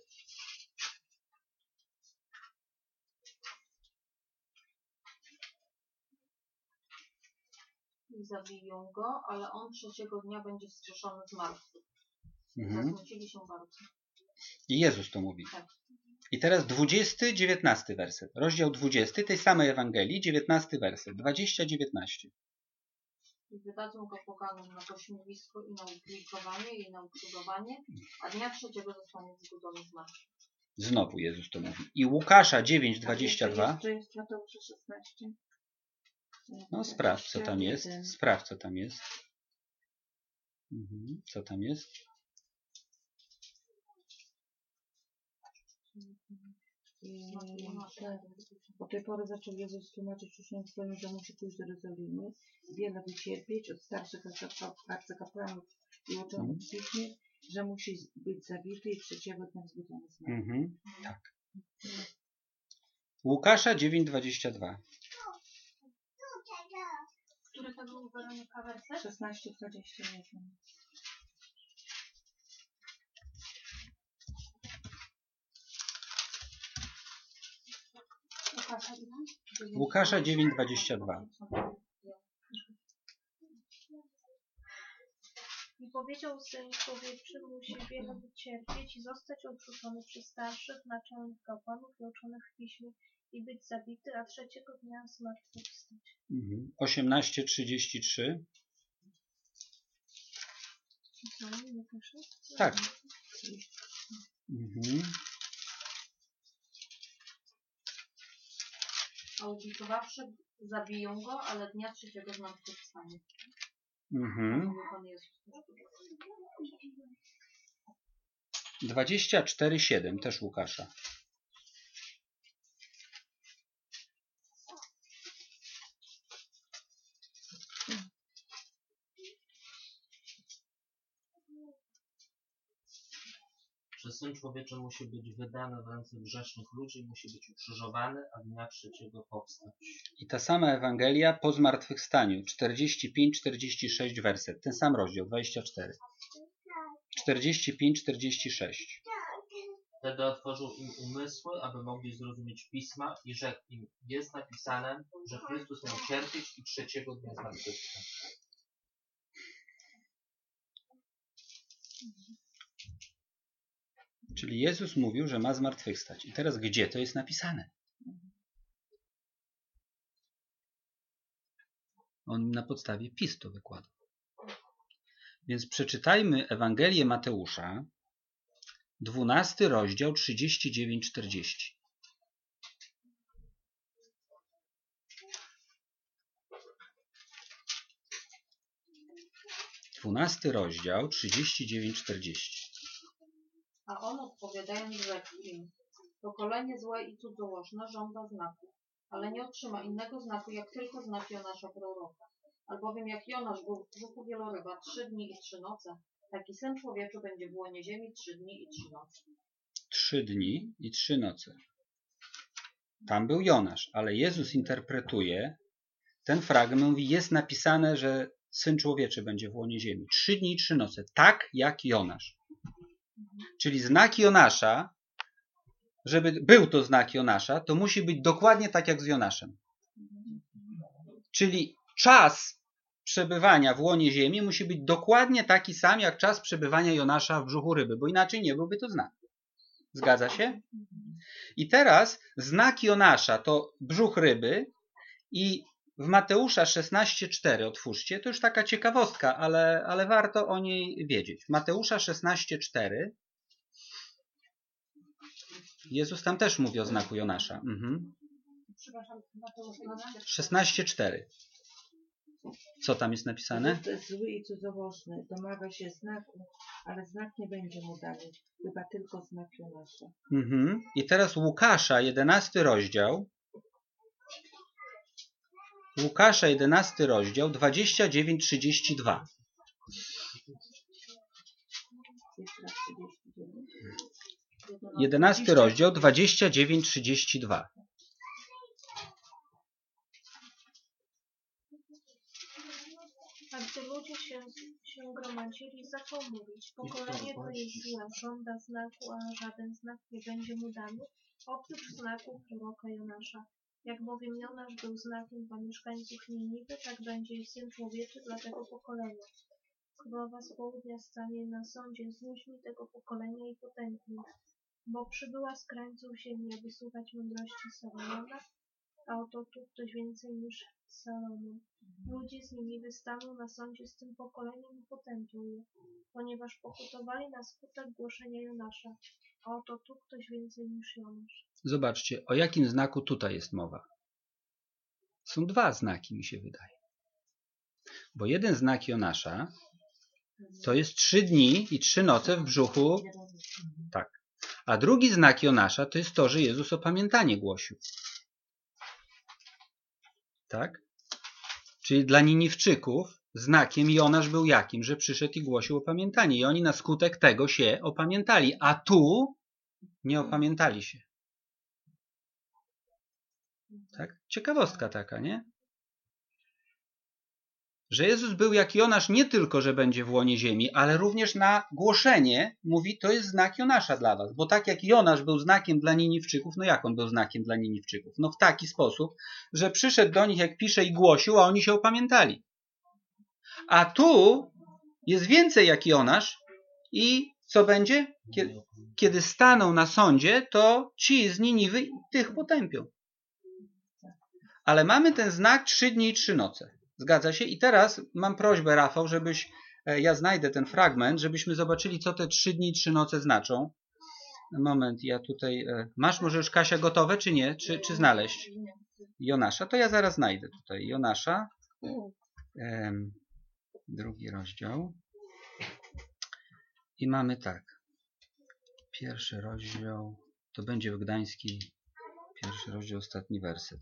I zabiją go, ale on trzeciego dnia będzie wskrzeszony z martwych. Zasmucili się bardzo. I Jezus to mówi. Tak. I teraz 20, 19 werset. Rozdział 20 tej samej Ewangelii, 19 werset. 20-19. I wydadzą go poganom na pośmiewisko i na uklikowanie i na ukrzyżowanie, a dnia trzeciego zostanie wzbudzony z martwych. Znowu Jezus to mówi. I Łukasza 9:22. To jest Mateusza 16. No sprawdź, co tam jest. Sprawdź, co tam jest. Co tam jest? Od tej pory zaczął Jezus tłumaczyć uczniom swoim, że musi pójść do Jerozolimy, wiele wycierpieć od starszych arcykapłanów i uczonych w piśmie, że musi być zabity i trzeciego dnia wzbudzony z martwych. Tak. Łukasza 9:22. Który to był Weronika werset? 16:21. Łukasza 9:22. I powiedział Syn Człowieczy, musi wiele wycierpieć i zostać odrzucony przez starszych, naczelnych kapłanów i uczonych w piśmie i być zabity, a trzeciego dnia zmartwychwstać. 18:33. Tak. A ubitowawszy zabiją go, ale dnia trzeciego zmartwychwstanie. Pan Jezus. 24:7 też Łukasza. Że Syn Człowieczy musi być wydany w ręce grzesznych ludzi, musi być ukrzyżowany, a dnia trzeciego powstać. I ta sama Ewangelia po zmartwychwstaniu, 45-46 werset, ten sam rozdział, 24. 45-46. Wtedy otworzył im umysły, aby mogli zrozumieć Pisma i rzekł im, jest napisane, że Chrystus miał cierpieć i trzeciego dnia zmartwychwstać. Czyli Jezus mówił, że ma zmartwychwstać. I teraz gdzie to jest napisane? On na podstawie PiS to wykłada. Więc przeczytajmy Ewangelię Mateusza, 12 rozdział, 39-40. 12 rozdział, 39-40. A on odpowiadając rzekł im, pokolenie złe i cudzołożne żąda znaku, ale nie otrzyma innego znaku, jak tylko znak Jonasza proroka. Albowiem jak Jonasz był w brzuchu wieloryba 3 dni i 3 noce, taki Syn Człowieczy będzie w łonie ziemi 3 dni i 3 noce. 3 dni i 3 noce. Tam był Jonasz, ale Jezus interpretuje ten fragment, mówi, jest napisane, że Syn Człowieczy będzie w łonie ziemi. 3 dni i 3 noce, tak jak Jonasz. Czyli znak Jonasza, żeby był to znak Jonasza, to musi być dokładnie tak jak z Jonaszem. Czyli czas przebywania w łonie ziemi musi być dokładnie taki sam jak czas przebywania Jonasza w brzuchu ryby, bo inaczej nie byłby to znak. Zgadza się? I teraz znak Jonasza to brzuch ryby i w Mateusza 16:4 otwórzcie, to już taka ciekawostka, ale warto o niej wiedzieć. W Mateusza 16:4 Jezus tam też mówi o znaku Jonasza. Przepraszam, Mateusz 16:4. Co tam jest napisane? To jest zły i cudzołożny, domaga się znaku, ale znak nie będzie mu dany, chyba tylko znak Jonasza. I teraz Łukasza, 11 rozdział. Łukasza, 11 rozdział, 29-32. 11 rozdział, 29-32. A gdy ludzie się gromadzili, zaczął mówić: pokolenie to jest złe, żąda znaku, a żaden znak nie będzie mu dany, oprócz znaku proroka Jonasza. Jak bowiem Jonasz był znakiem dla mieszkańców Niniwy, tak będzie i Syn Człowieczy dla tego pokolenia. Królowa z południa stanie na sądzie z ludźmi tego pokolenia i potępi ich. Bo przybyła z krańców ziemi, aby słuchać mądrości Salomona, a oto tu ktoś więcej niż Salomon. Ludzie z Niniwy staną na sądzie z tym pokoleniem i potępią je, ponieważ pokutowali na skutek głoszenia Jonasza, a oto tu ktoś więcej niż Jonasz. Zobaczcie, o jakim znaku tutaj jest mowa. Są dwa znaki, mi się wydaje. Bo jeden znak Jonasza to jest 3 dni i 3 noce w brzuchu. Tak. A drugi znak Jonasza to jest to, że Jezus opamiętanie głosił. Tak? Czyli dla Niniwczyków znakiem Jonasz był jakim? Że przyszedł i głosił opamiętanie. I oni na skutek tego się opamiętali. A tu nie opamiętali się. Tak? Ciekawostka taka, nie? Że Jezus był jak Jonasz nie tylko, że będzie w łonie ziemi, ale również na głoszenie mówi, to jest znak Jonasza dla was. Bo tak jak Jonasz był znakiem dla Niniwczyków, no jak on był znakiem dla Niniwczyków? No w taki sposób, że przyszedł do nich, jak pisze, i głosił, a oni się opamiętali. A tu jest więcej jak Jonasz i co będzie? Kiedy staną na sądzie, to ci z Niniwy tych potępią. Ale mamy ten znak 3 dni i 3 noce. Zgadza się? I teraz mam prośbę, Rafał, ja znajdę ten fragment, żebyśmy zobaczyli, co te 3 dni i 3 noce znaczą. Moment, ja tutaj... Masz może już, Kasia, gotowe, czy nie? Czy znaleźć? Jonasza? To ja zaraz znajdę tutaj. Jonasza. 2 rozdział. I mamy tak. 1 rozdział. To będzie w Gdańskiej. 1 rozdział, ostatni werset.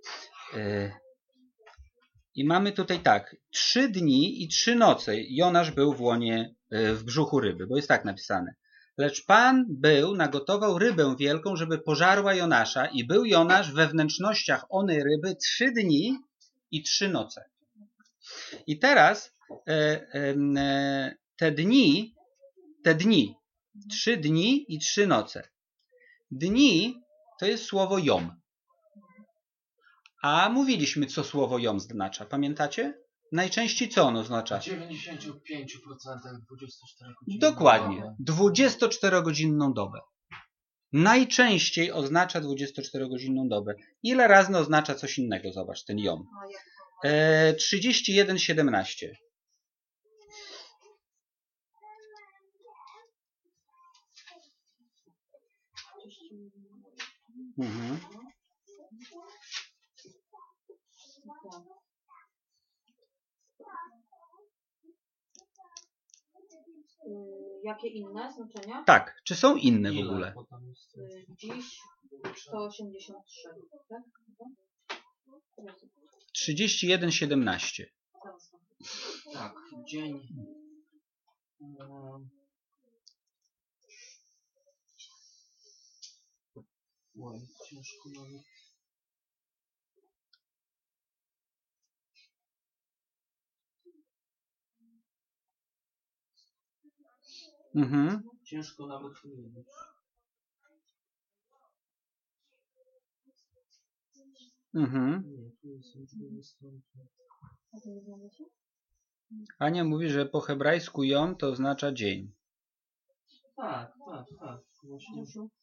I mamy tutaj tak, 3 dni i 3 noce Jonasz był w łonie, w brzuchu ryby, bo jest tak napisane. Lecz Pan nagotował rybę wielką, żeby pożarła Jonasza i był Jonasz we wnętrznościach onej ryby 3 dni i 3 noce. I teraz te dni, 3 dni i 3 noce. Dni to jest słowo jom. A mówiliśmy, co słowo jom oznacza. Pamiętacie? Najczęściej co ono oznacza? W 95% 24 godzin. Dokładnie. 24-godzinną dobę. Najczęściej oznacza 24-godzinną dobę. Ile razy oznacza coś innego? Zobacz, ten jom. 31:17. Jakie inne znaczenia? Tak, czy są inne w ogóle? Dziś 183, tak? 31:17. Tak, dzień. Oj, ciężko nawet. Ciężko nawet powiedzieć. Nie, tu jest Ania mówi, że po hebrajsku jom to oznacza dzień. Tak. Właśnie.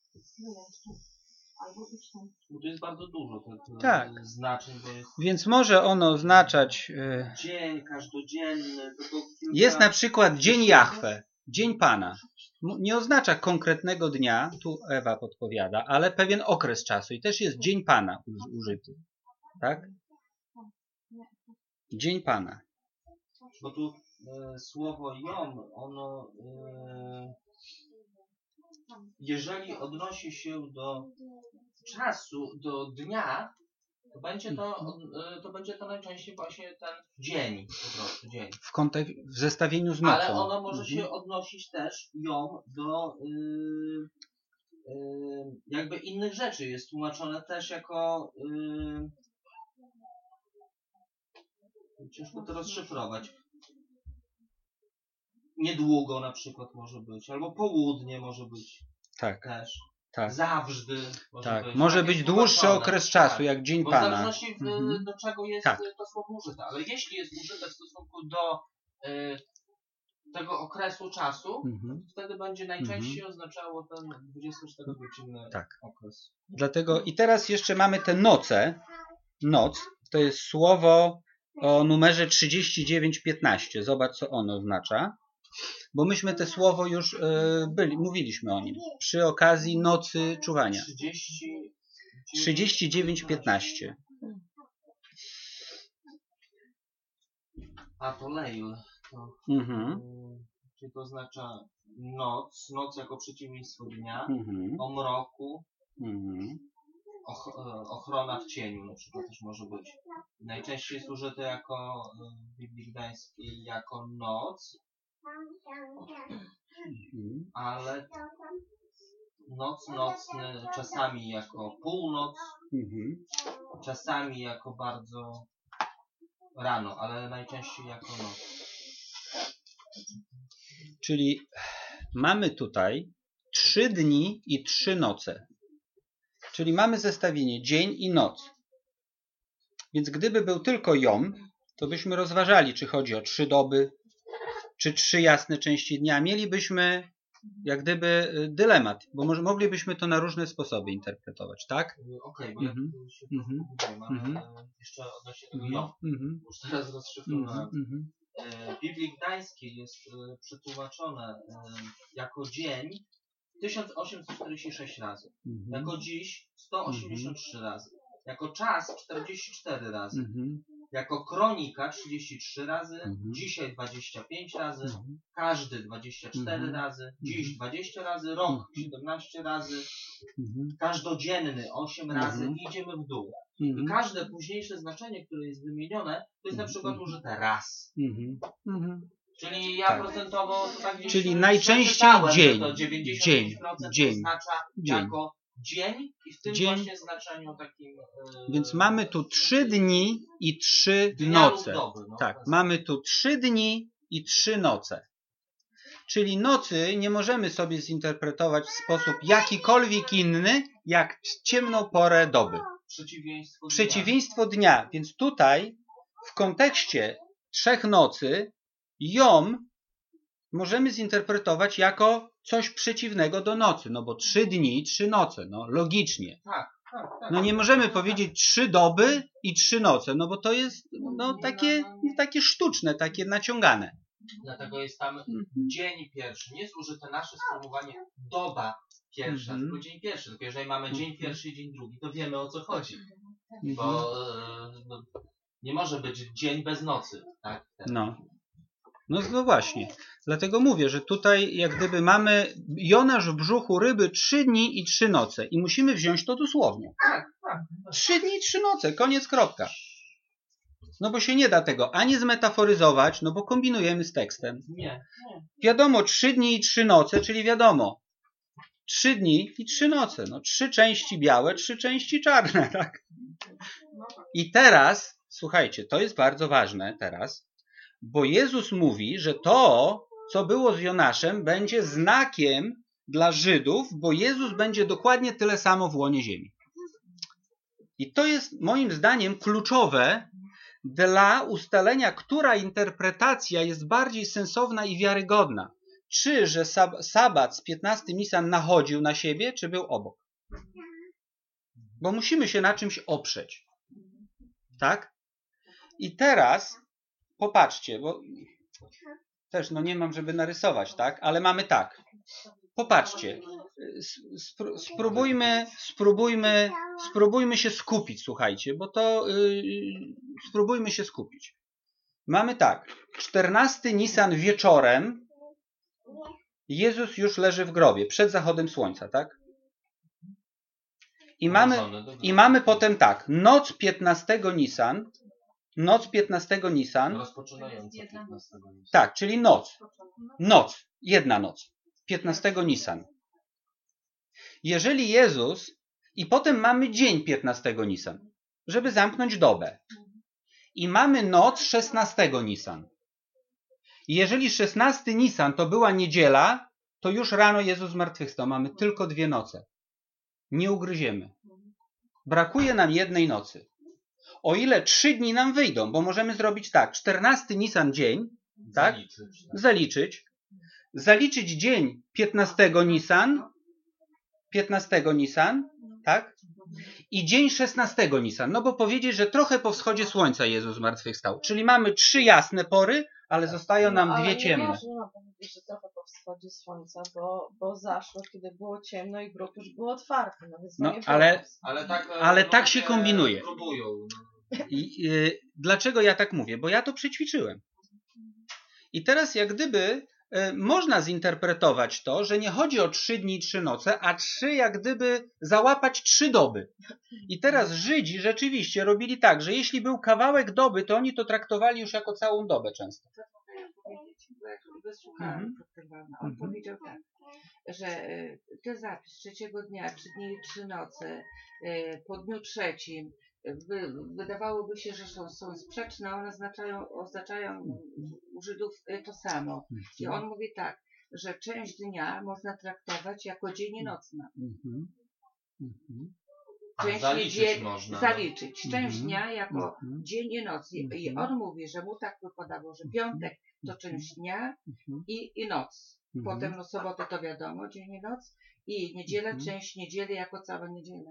Bo to jest bardzo dużo Tak. znaczeń, bo jest Więc może ono oznaczać... dzień, każdodzienny. Jest na przykład dzień Jahwe. Dzień Pana nie oznacza konkretnego dnia, tu Ewa podpowiada, ale pewien okres czasu i też jest Dzień Pana użyty. Tak? Dzień Pana. Bo tu słowo Jom, ono jeżeli odnosi się do czasu, do dnia, to będzie to najczęściej właśnie ten dzień, po prostu dzień. W zestawieniu z nocą. Ale ono może się odnosić też Jom do jakby innych rzeczy. Jest tłumaczone też jako ciężko to rozszyfrować. Niedługo na przykład może być, albo południe może być. Tak. Też. Tak. Zawsze może być. Może być dłuższy okres czasu, jak Dzień Bo Pana. w zależności do czego jest to słowo użyte. Ale jeśli jest użyte w stosunku do tego okresu czasu, wtedy będzie najczęściej oznaczało ten 24-godzinny okres. Dlatego i teraz jeszcze mamy te noce. Noc to jest słowo o numerze 3915. Zobacz, co ono oznacza. Bo myśmy te słowo już mówiliśmy o nim. Przy okazji nocy czuwania. 3915. A to Leil. Czyli to oznacza noc. Noc jako przeciwieństwo dnia. O mroku. Ochrona w cieniu na przykład też może być. Najczęściej jest użyte jako w Biblii Gdańskiej jako noc. Ale noc, nocny, czasami jako północ, czasami jako bardzo rano, ale najczęściej jako noc. Czyli mamy tutaj 3 dni i 3 noce. Czyli mamy zestawienie dzień i noc. Więc gdyby był tylko Jom, to byśmy rozważali, czy chodzi o 3 doby, czy 3 jasne części dnia. Mielibyśmy jak gdyby dylemat, bo moglibyśmy to na różne sposoby interpretować, tak? Okej, bo ja tu się pogubiłem, ale jeszcze odnośnie tego Jom. Już teraz rozszyfrowałem. W Biblii Gdańskiej jest przetłumaczone jako dzień 1846 razy, jako dziś 183 razy, jako czas 44 razy, jako kronika 33 razy, dzisiaj 25 razy, każdy 24 razy, dziś 20 razy, rok 17 razy, każdodzienny 8 razy i idziemy w dół. I każde późniejsze znaczenie, które jest wymienione, to jest na przykład użyte raz. Czyli ja procentowo to tak gdzieś czyli najczęściej dzień. To 95% dzień. oznacza jako dzień i w tym właśnie znaczeniu takim... Więc mamy tu 3 dni i 3 noce. Doby, tak, mamy tu 3 dni i 3 noce. Czyli nocy nie możemy sobie zinterpretować w sposób jakikolwiek inny, jak ciemną porę doby. Przeciwieństwo dnia. Więc tutaj w kontekście 3 nocy Jom możemy zinterpretować jako coś przeciwnego do nocy. No bo 3 dni, 3 noce. No logicznie. Tak. No nie możemy powiedzieć 3 doby i 3 noce. No bo to jest takie sztuczne, takie naciągane. Dlatego jest tam dzień pierwszy. Nie jest użyte nasze sformułowanie doba pierwsza, tylko dzień pierwszy. Tylko jeżeli mamy dzień pierwszy i dzień drugi, to wiemy, o co chodzi. Bo nie może być dzień bez nocy. Tak? No właśnie. Dlatego mówię, że tutaj jak gdyby mamy Jonasz w brzuchu ryby 3 dni i 3 noce. I musimy wziąć to dosłownie. Tak. 3 dni i 3 noce. Koniec, kropka. No bo się nie da tego ani zmetaforyzować, no bo kombinujemy z tekstem. Nie. Wiadomo, 3 dni i 3 noce, czyli wiadomo. 3 dni i 3 noce. No 3 części białe, 3 części czarne, tak? I teraz, słuchajcie, to jest bardzo ważne teraz, bo Jezus mówi, że to, co było z Jonaszem, będzie znakiem dla Żydów, bo Jezus będzie dokładnie tyle samo w łonie ziemi. I to jest moim zdaniem kluczowe dla ustalenia, która interpretacja jest bardziej sensowna i wiarygodna. Czy, że sabat z 15 Nisan nachodził na siebie, czy był obok? Bo musimy się na czymś oprzeć. Tak? I teraz popatrzcie, bo też no nie mam, żeby narysować, tak? Ale mamy tak. Popatrzcie. Spróbujmy się skupić, słuchajcie, bo to spróbujmy się skupić. Mamy tak. 14 Nisan wieczorem Jezus już leży w grobie, przed zachodem słońca, tak? I mamy potem tak. Noc 15 Nisan. Noc 15 Nisan. Rozpoczynająca 15 Nisan. Tak, czyli noc. Noc. Jedna noc. 15 Nisan. Jeżeli Jezus... I potem mamy dzień 15 Nisan, żeby zamknąć dobę. I mamy noc 16 Nisan. Jeżeli 16 Nisan to była niedziela, to już rano Jezus zmartwychwstał. Mamy tylko 2 noce. Nie ugryziemy. Brakuje nam jednej nocy. O ile 3 dni nam wyjdą, bo możemy zrobić tak. 14 Nisan dzień, tak? Zaliczyć dzień 15 Nisan, tak? I dzień 16 Nisan. No bo powiedzieć, że trochę po wschodzie słońca Jezus zmartwychwstał. Czyli mamy 3 jasne pory, ale zostają nam 2 ciemne. Nie można powiedzieć, że trochę po wschodzie słońca, bo zaszło, kiedy było ciemno i grób już był otwarty. No, ale tak się kombinuje. Dlaczego ja tak mówię? Bo ja to przećwiczyłem. I teraz jak gdyby można zinterpretować to, że nie chodzi o 3 dni i 3 noce, a 3 jak gdyby załapać 3 doby. I teraz Żydzi rzeczywiście robili tak, że jeśli był kawałek doby, to oni to traktowali już jako całą dobę często. On powiedział tak, że ten zapis 3 dnia, 3 dni i 3 noce, po dniu 3, wydawałoby się, że są sprzeczne, one oznaczają u Żydów to samo. I on mówi tak, że część dnia można traktować jako dzień i noc. Część zaliczyć można. Zaliczyć. Część dnia jako dzień i noc. I on mówi, że mu tak wypadało, że piątek to część dnia i noc. Potem sobotę to wiadomo, dzień i noc. I niedziela, część niedzieli jako cała niedziela.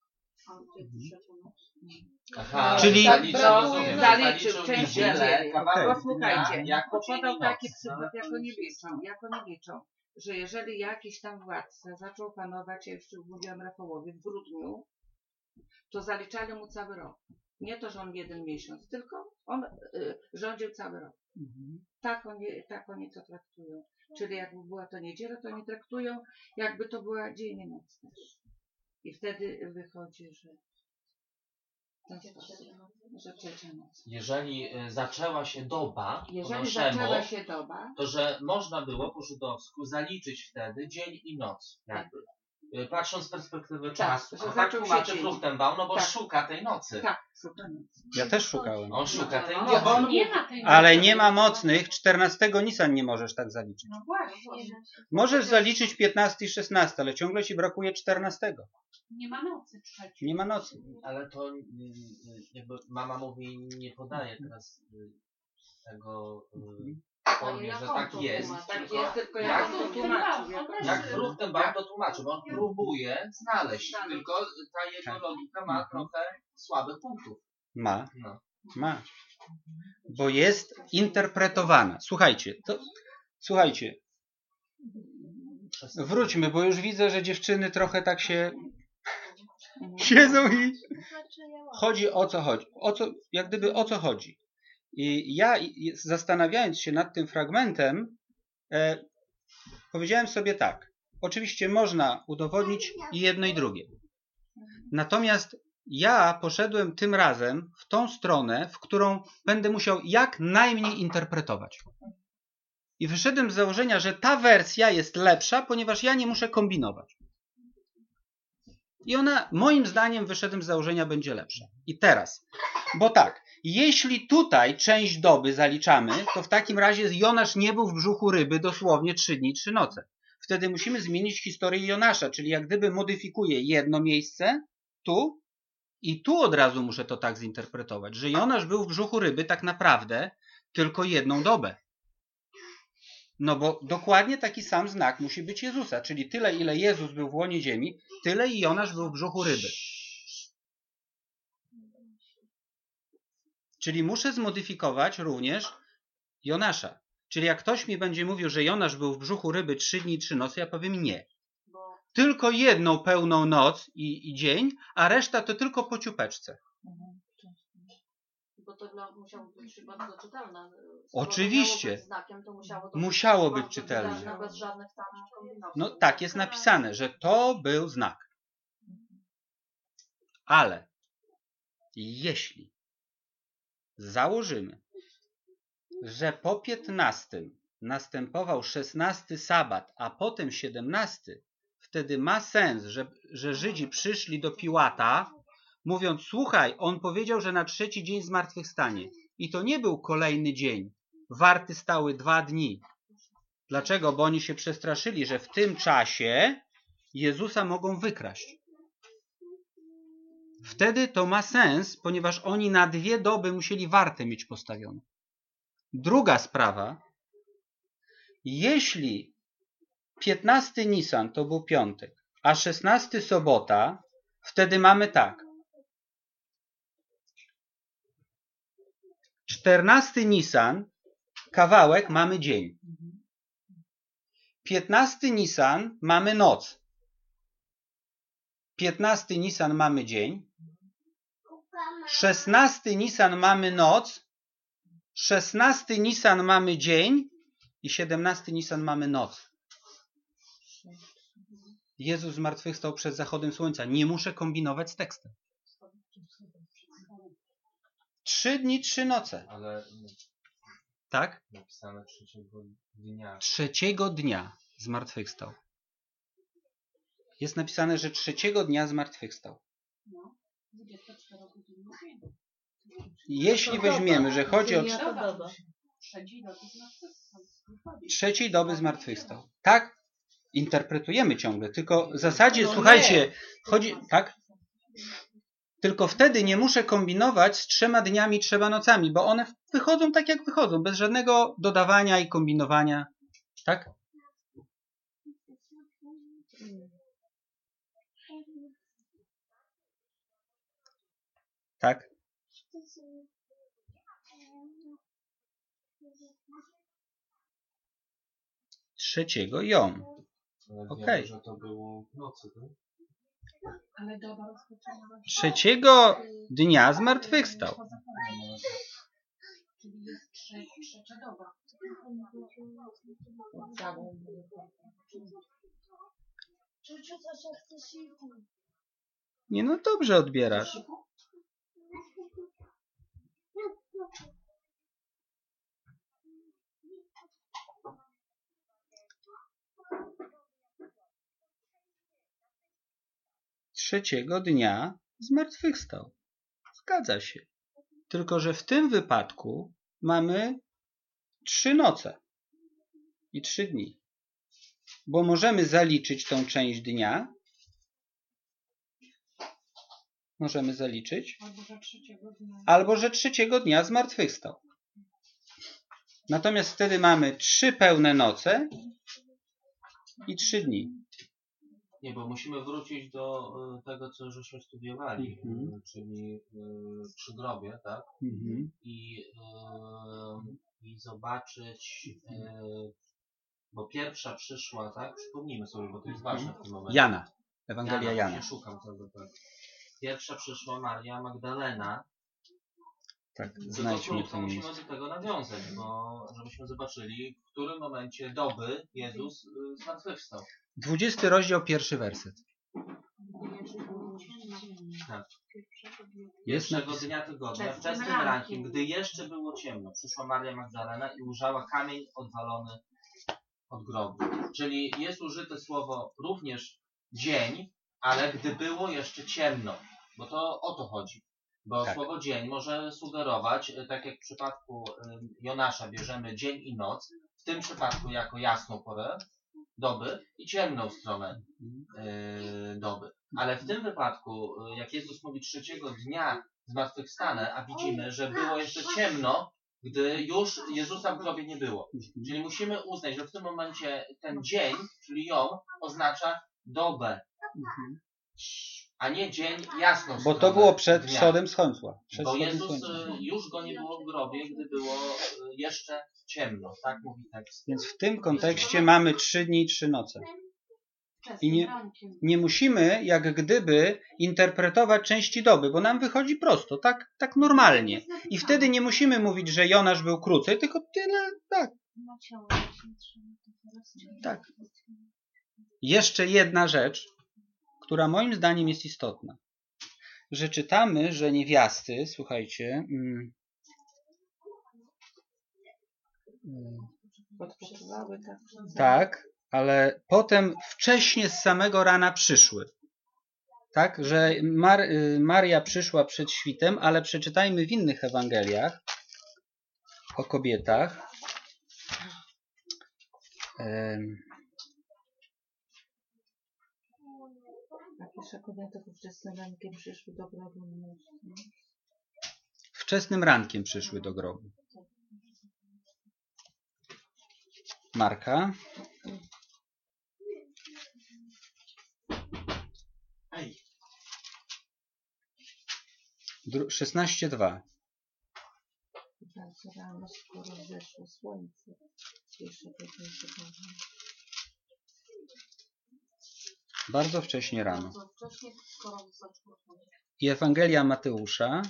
Aha, czyli zaliczył część niedzieli. Posłuchajcie, bo podał taki przykład, jako nie liczą, że jeżeli jakiś tam władca zaczął panować, ja jeszcze mówiłam Rafałowi, w grudniu, to zaliczali mu cały rok. Nie to, że on 1 miesiąc, tylko on rządził cały rok. Tak oni to traktują. Czyli jakby była to niedziela, to oni traktują, jakby to była dzień i noc też. I wtedy wychodzi, że trzecia noc. Jeżeli zaczęła się doba, to że można było po żydowsku zaliczyć wtedy dzień i noc. Jakby. Patrząc z perspektywy czasu. A tak tłumaczy Fruchtenbaum, no bo szuka tej nocy. Tak, szuka nocy. Ja też szukałem. On szuka tej nocy. Ale nie ma mocnych. 14 Nisan nie możesz tak zaliczyć. No właśnie. Możesz zaliczyć 15 i 16, ale ciągle ci brakuje 14. Nie ma nocy trzeciej. Nie ma nocy. Ale to jakby mama mówi, nie podaje teraz tego formie, że tak jest. Tak jest, tylko jak on to tłumaczy. Jak Fruchtenbaum to tłumaczy, bo on próbuje znaleźć, tylko ta jego logika ma trochę słabych punktów. Ma. Bo jest interpretowana. Słuchajcie. Wróćmy, bo już widzę, że dziewczyny trochę tak się siedzą i chodzi o co chodzi. O co chodzi. I ja, zastanawiając się nad tym fragmentem, powiedziałem sobie tak. Oczywiście można udowodnić i jedno i drugie. Natomiast ja poszedłem tym razem w tą stronę, w którą będę musiał jak najmniej interpretować. I wyszedłem z założenia, że ta wersja jest lepsza, ponieważ ja nie muszę kombinować. I ona, moim zdaniem, wyszedłem z założenia, będzie lepsza. I teraz, bo tak, jeśli tutaj część doby zaliczamy, to w takim razie Jonasz nie był w brzuchu ryby dosłownie 3 dni, 3 noce. Wtedy musimy zmienić historię Jonasza, czyli jak gdyby modyfikuję jedno miejsce tu i tu od razu muszę to tak zinterpretować, że Jonasz był w brzuchu ryby tak naprawdę tylko 1 dobę. No bo dokładnie taki sam znak musi być Jezusa, czyli tyle, ile Jezus był w łonie ziemi, tyle i Jonasz był w brzuchu ryby. Czyli muszę zmodyfikować również Jonasza. Czyli jak ktoś mi będzie mówił, że Jonasz był w brzuchu ryby 3 dni i 3 noce, ja powiem nie. Tylko jedną pełną noc i dzień, a reszta to tylko po ciupeczce. Bo to musiało być bardzo czytelne. Oczywiście. Miało być znakiem, to musiało być czytelne. Wyraźne, bez żadnych tam kombinacji. No tak jest napisane, że to był znak. Ale jeśli założymy, że po 15 następował 16 sabat, a potem 17, wtedy ma sens, że Żydzi przyszli do Piłata, mówiąc, słuchaj, on powiedział, że na 3. dzień zmartwychwstanie. I to nie był kolejny dzień. Warty stały 2 dni. Dlaczego? Bo oni się przestraszyli, że w tym czasie Jezusa mogą wykraść. Wtedy to ma sens, ponieważ oni na 2 doby musieli wartę mieć postawione. Druga sprawa, jeśli 15 Nisan to był piątek, a 16 sobota, wtedy mamy tak. 14 Nisan, kawałek, mamy dzień. 15 Nisan mamy noc. 15 Nisan mamy dzień. 16 Nisan mamy noc. 16 Nisan mamy dzień. I 17 Nisan mamy noc. Jezus zmartwychwstał przed zachodem słońca. Nie muszę kombinować z tekstem. 3 dni, 3 noce. Ale tak? Napisane 3 dnia. 3 dnia zmartwychwstał. Jest napisane, że 3 dnia zmartwychwstał. Jeśli weźmiemy, że chodzi o 3 doby zmartwychwstał. Tak? Interpretujemy ciągle. Tylko w zasadzie, słuchajcie, chodzi... Tak? Tylko wtedy nie muszę kombinować z 3 dniami, 3 nocami, bo one wychodzą tak, jak wychodzą, bez żadnego dodawania i kombinowania. Tak? Tak? Trzeciego Jom. Okej. Że to było w nocy, tak? Ale doba rozpoczęła się. 3 dnia zmartwychwstał. Czyli jest trzecia doba. Nie, no dobrze odbierasz. Trzeciego dnia zmartwychwstał. Zgadza się. Tylko że w tym wypadku mamy 3 noce i 3 dni. Bo możemy zaliczyć tą część dnia. Możemy zaliczyć. Albo że 3 dnia zmartwychwstał. Natomiast wtedy mamy 3 pełne noce i 3 dni. Nie, bo musimy wrócić do tego, co żeśmy studiowali, czyli 3 drobie, tak? I zobaczyć, bo pierwsza przyszła, tak? Przypomnijmy sobie, bo to jest ważne w tym momencie. Jana. Ewangelia Jana. Nie szukam tego. Pierwsza przyszła Maria Magdalena. Tak, Tylko znajdźmy krótko to musimy miejsce. do tego nawiązać, bo żebyśmy zobaczyli, w którym momencie doby Jezus zmartwychwstał. 20 rozdział, 1 werset. Tak. Jest Pierwszego dnia tygodnia, wczesnym rankiem, gdy jeszcze było ciemno, przyszła Maria Magdalena i ujrzała kamień odwalony od grobu. Czyli jest użyte słowo również dzień, ale gdy było jeszcze ciemno, bo to o to chodzi. Bo tak. Słowo dzień może sugerować, tak jak w przypadku Jonasza bierzemy dzień i noc, w tym przypadku jako jasną porę doby i ciemną stronę doby. Ale w tym wypadku, jak Jezus mówi 3 dnia zmartwychwstanę, a widzimy, że było jeszcze ciemno, gdy już Jezusa w grobie nie było. Czyli musimy uznać, że w tym momencie ten dzień, czyli Jom, oznacza dobę. a nie dzień jasną Bo to stronę było przed dnia. wschodem słońca. Przed Bo wschodem Jezus słońca. już go nie było w grobie, gdy było jeszcze ciemno, tak mówi tekst. Więc w tym kontekście mamy 3 dni i 3 noce. I Wczesnym rankiem. nie musimy jak gdyby interpretować części doby, bo nam wychodzi prosto, tak normalnie. I wtedy nie musimy mówić, że Jonasz był krócej, tylko tyle, tak. No ciało właśnie trzeba to teraz Tak. Jeszcze jedna rzecz, która moim zdaniem jest istotna. Że czytamy, że niewiasty, słuchajcie, Odpoczywały tak. tak, ale potem wcześnie z samego rana przyszły. Tak, że Maria przyszła przed świtem, ale przeczytajmy w innych Ewangeliach o kobietach. A pierwsze kobiety wczesnym rankiem przyszły do grobu. Wczesnym rankiem przyszły do grobu. Marka. 16:2. Bardzo rano, skoro zeszło słońce. Jeszcze Bardzo wcześnie rano. Bardzo wcześnie, skoro zaczło słońce. I Ewangelia Mateusza.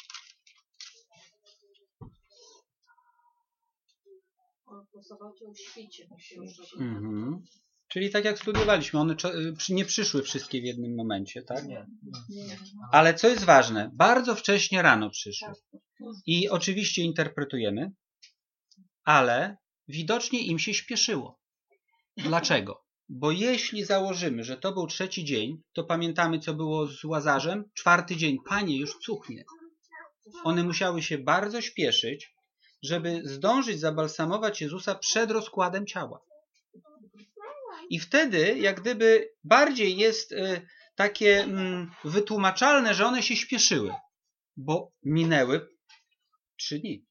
Po sabacie o świcie. Czyli tak jak studiowaliśmy, one nie przyszły wszystkie w jednym momencie, tak? Nie. Ale co jest ważne, bardzo wcześnie rano przyszły. I oczywiście interpretujemy, ale widocznie im się śpieszyło. Dlaczego? Bo jeśli założymy, że to był 3. dzień, to pamiętamy, co było z Łazarzem. 4. dzień, Panie, już cuchnie. One musiały się bardzo śpieszyć, żeby zdążyć zabalsamować Jezusa przed rozkładem ciała. I wtedy, jak gdyby bardziej jest takie wytłumaczalne, że one się śpieszyły, bo minęły 3 dni.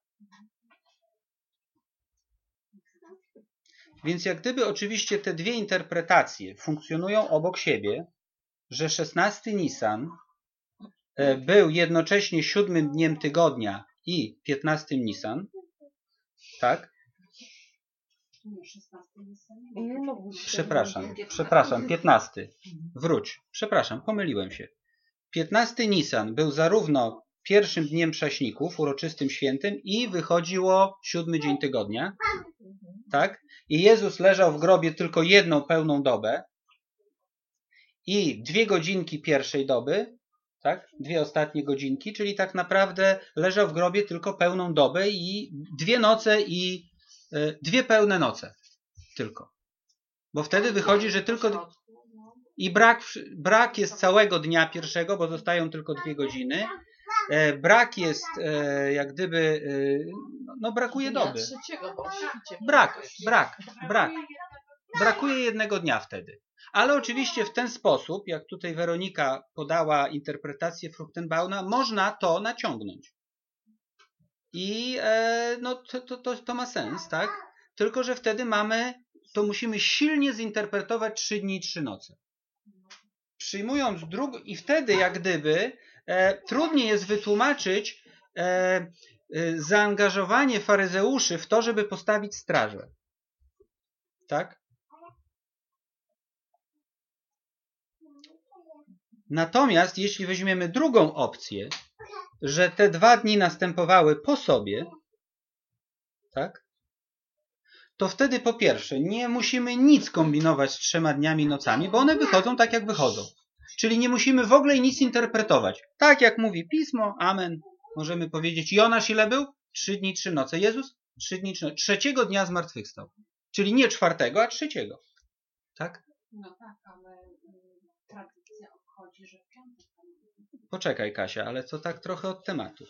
Więc jak gdyby oczywiście te dwie interpretacje funkcjonują obok siebie, że 16 Nisan był jednocześnie 7. dniem tygodnia i 15 Nisan, tak? Przepraszam, 15. Wróć. Przepraszam, pomyliłem się. 15 Nisan był zarówno pierwszym dniem prześników, uroczystym świętym i wychodziło 7. dzień tygodnia. Tak? I Jezus leżał w grobie tylko 1 pełną dobę i 2 godzinki pierwszej doby, tak? 2 ostatnie godzinki, czyli tak naprawdę leżał w grobie tylko pełną dobę i 2 noce i 2 pełne noce tylko. Bo wtedy wychodzi, że tylko i brak jest całego dnia pierwszego, bo zostają tylko 2 godziny. Brak jest jak gdyby, no brakuje doby. Brakuje 1 dnia wtedy. Ale oczywiście w ten sposób, jak tutaj Weronika podała interpretację Fruchtenbauna, można to naciągnąć. I no, to ma sens, tak? Tylko że wtedy musimy silnie zinterpretować 3 dni i 3 noce. Przyjmując i wtedy jak gdyby trudniej jest wytłumaczyć zaangażowanie faryzeuszy w to, żeby postawić strażę. Tak? Natomiast jeśli weźmiemy drugą opcję, że te 2 dni następowały po sobie, tak? To wtedy po pierwsze nie musimy nic kombinować z 3 dniami i nocami, bo one wychodzą tak, jak wychodzą. Czyli nie musimy w ogóle nic interpretować. Tak jak mówi Pismo, amen. Możemy powiedzieć, Jonasz ile był? 3 dni, 3 noce. Jezus? 3 dni, 3 noce. 3. dnia zmartwychwstał. Czyli nie 4., a 3. Tak? No tak, ale tradycja obchodzi, że w piątek. Poczekaj, Kasia, ale to tak trochę od tematu.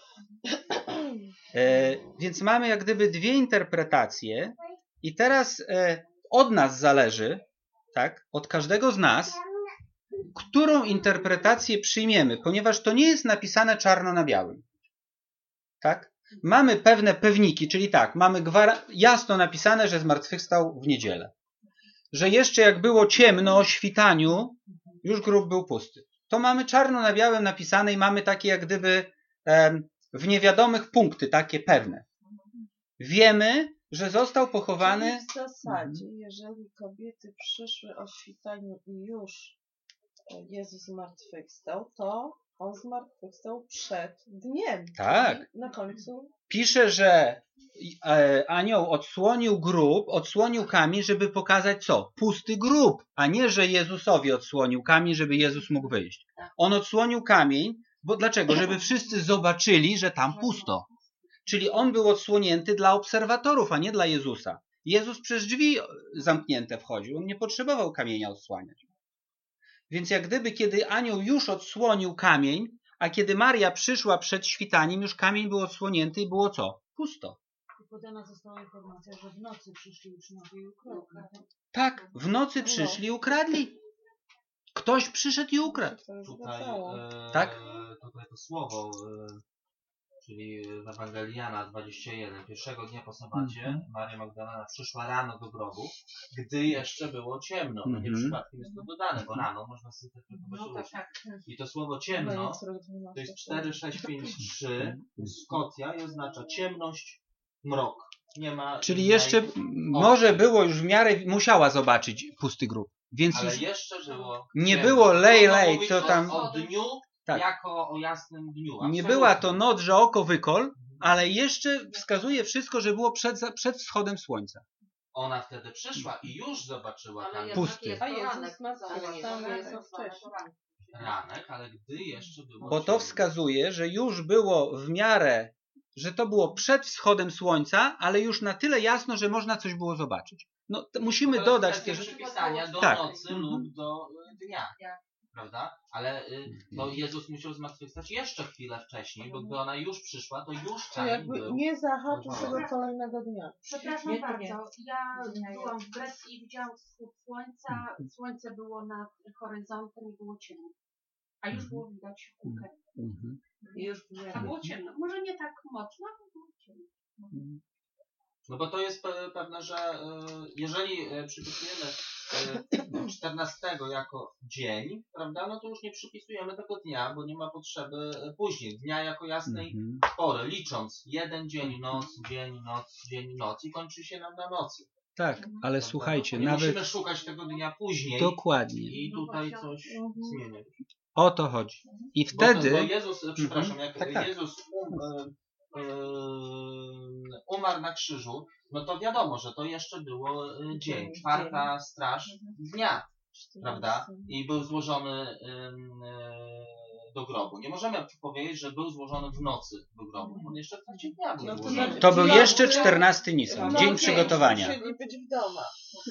Więc mamy jak gdyby 2 interpretacje i teraz od nas zależy, tak, od każdego z nas, którą interpretację przyjmiemy, ponieważ to nie jest napisane czarno na białym. Tak? Mamy pewne pewniki, czyli tak, mamy jasno napisane, że zmartwychwstał w niedzielę. Że jeszcze jak było ciemno o świtaniu, już grób był pusty. to mamy czarno na białym napisane i mamy takie jak gdyby w niewiadomych punkty, takie pewne. Wiemy, że został pochowany... Czyli w zasadzie, jeżeli kobiety przyszły o świtaniu i już Jezus zmartwychwstał, to on zmartwychwstał przed dniem. Tak. Czyli na końcu. Pisze, że anioł odsłonił grób, odsłonił kamień, żeby pokazać co? Pusty grób, a nie, że Jezusowi odsłonił kamień, żeby Jezus mógł wyjść. On odsłonił kamień, bo dlaczego? Żeby wszyscy zobaczyli, że tam pusto. Czyli on był odsłonięty dla obserwatorów, a nie dla Jezusa. Jezus przez drzwi zamknięte wchodził, on nie potrzebował kamienia odsłaniać. Więc jak gdyby, kiedy anioł już odsłonił kamień, a kiedy Maria przyszła przed świtaniem, już kamień był odsłonięty i było co? Pusto. I podana została informacja, że w nocy przyszli uczniowie i ukradli. Tak, w nocy przyszli i ukradli. Ktoś przyszedł i ukradł. Tutaj Tak? to słowo, czyli w Ewangelii Jana 21, pierwszego dnia po sabacie Maria Magdalena przyszła rano do grobu, gdy jeszcze było ciemno. No nie przypadkiem jest to dodane, bo rano można sobie interpretować różnie. I to słowo ciemno to jest 4653 Skocja i oznacza ciemność, mrok. Nie ma. Czyli jeszcze może było już w miarę, musiała zobaczyć pusty grób. Więc ale już jeszcze było nie ciemno. było lej, Mówić co tam... o dniu Tak. jako o jasnym dniu. Nie Absolutnie. była to noc, że oko wykol, ale jeszcze wskazuje wszystko, że było przed wschodem słońca. Ona wtedy przyszła i już zobaczyła Ale tam jednak pusty. jest A to Jezus ranek, zmartwychwstał jest wcześniej. ranek, ale gdy jeszcze było Bo to ciemno. wskazuje, że już było w miarę, że to było przed wschodem słońca, ale już na tyle jasno, że można coś było zobaczyć. No, musimy To jest dodać kwestia też... przypisania do Tak. nocy lub do dnia. Prawda? Ale to Jezus musiał zmartwychwstać jeszcze chwilę wcześniej, bo gdy ona już przyszła, to już To kamień jakby był. nie zahaczył tego kolejnego dnia. Przepraszam Nie, bardzo, nie. ja byłam w Grecji i widziałam wschód słońca, słońce było nad horyzontem i było ciemno. A już było widać kółkę. I już A było ciemno. Może nie tak mocno, ale było ciemno. No bo to jest pewne, że jeżeli przypisujemy 14 jako dzień, prawda, no to już nie przypisujemy tego dnia, bo nie ma potrzeby później. Dnia jako jasnej pory, licząc jeden dzień, noc, dzień, noc i kończy się nam na nocy. Tak, ale słuchajcie, nie nawet... musimy szukać tego dnia później Dokładnie. i tutaj coś zmieniać. O to chodzi. I wtedy... Bo Jezus, przepraszam, jak tak. Jezus umarł na krzyżu, no to wiadomo, że to jeszcze było dzień, czwarta straż dnia, prawda? I był złożony do grobu. Nie możemy powiedzieć, że był złożony w nocy do grobu. On jeszcze w trakcie dnia był złożony. To był jeszcze 14 Nisan, dzień przygotowania. Musieli być w domu.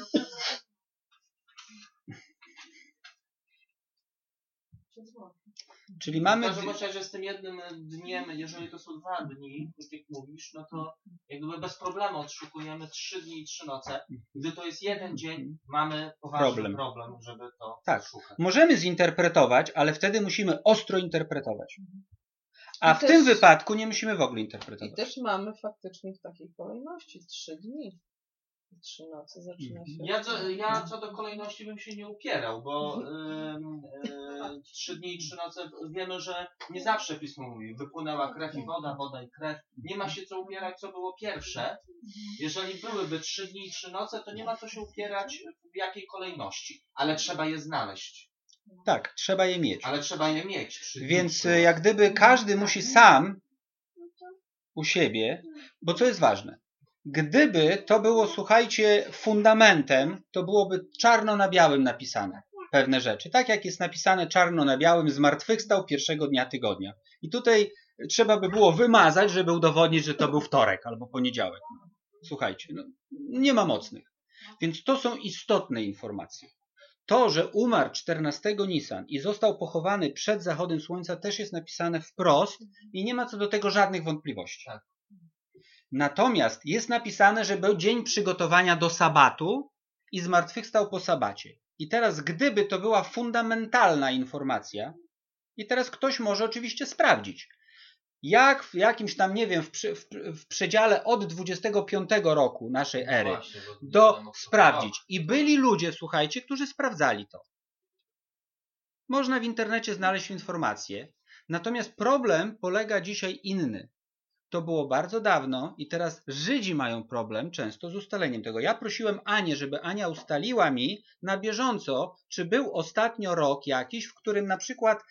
Czyli mamy... W każdym razie z tym jednym dniem, jeżeli to są 2 dni, tak jak mówisz, no to jakby bez problemu odszukujemy 3 dni i 3 noce. Gdy to jest jeden dzień, mamy poważny problem, żeby to szukać. Możemy zinterpretować, ale wtedy musimy ostro interpretować. A I w też- tym wypadku nie musimy w ogóle I interpretować. też mamy faktycznie w takiej kolejności 3 dni. 3 noce zaczyna się. Ja co do kolejności bym się nie upierał, bo 3 dni i 3 noce wiemy, że nie zawsze Pismo mówi, wypłynęła krew i woda, woda i krew. Nie ma się co upierać, co było pierwsze. Jeżeli byłyby 3 dni i 3 noce, to nie ma co się upierać w jakiej kolejności, ale trzeba je znaleźć. Tak, trzeba je mieć. Ale trzeba je mieć. 3 dni, Więc 3 noce. jak gdyby każdy musi sam u siebie, bo co jest ważne, gdyby to było, słuchajcie, fundamentem, to byłoby czarno na białym napisane pewne rzeczy. Tak jak jest napisane czarno na białym, zmartwychwstał pierwszego dnia tygodnia. I tutaj trzeba by było wymazać, żeby udowodnić, że to był wtorek albo poniedziałek. Słuchajcie, no, nie ma mocnych. Więc to są istotne informacje. To, że umarł 14 Nisan i został pochowany przed zachodem słońca, też jest napisane wprost i nie ma co do tego żadnych wątpliwości. Tak. Natomiast jest napisane, że był dzień przygotowania do sabatu i zmartwychwstał po sabacie. I teraz, gdyby to była fundamentalna informacja, i teraz ktoś może oczywiście sprawdzić, jak w jakimś tam, nie wiem, w przedziale od 25 roku naszej ery Właśnie, bo nie do wiadomo, kto sprawdzić. I byli ludzie, słuchajcie, którzy sprawdzali to. Można w internecie znaleźć informacje. Natomiast problem polega dzisiaj inny. To było bardzo dawno i teraz Żydzi mają problem często z ustaleniem tego. Ja prosiłem Anię, żeby Ania ustaliła mi na bieżąco, czy był ostatnio rok jakiś, w którym na przykład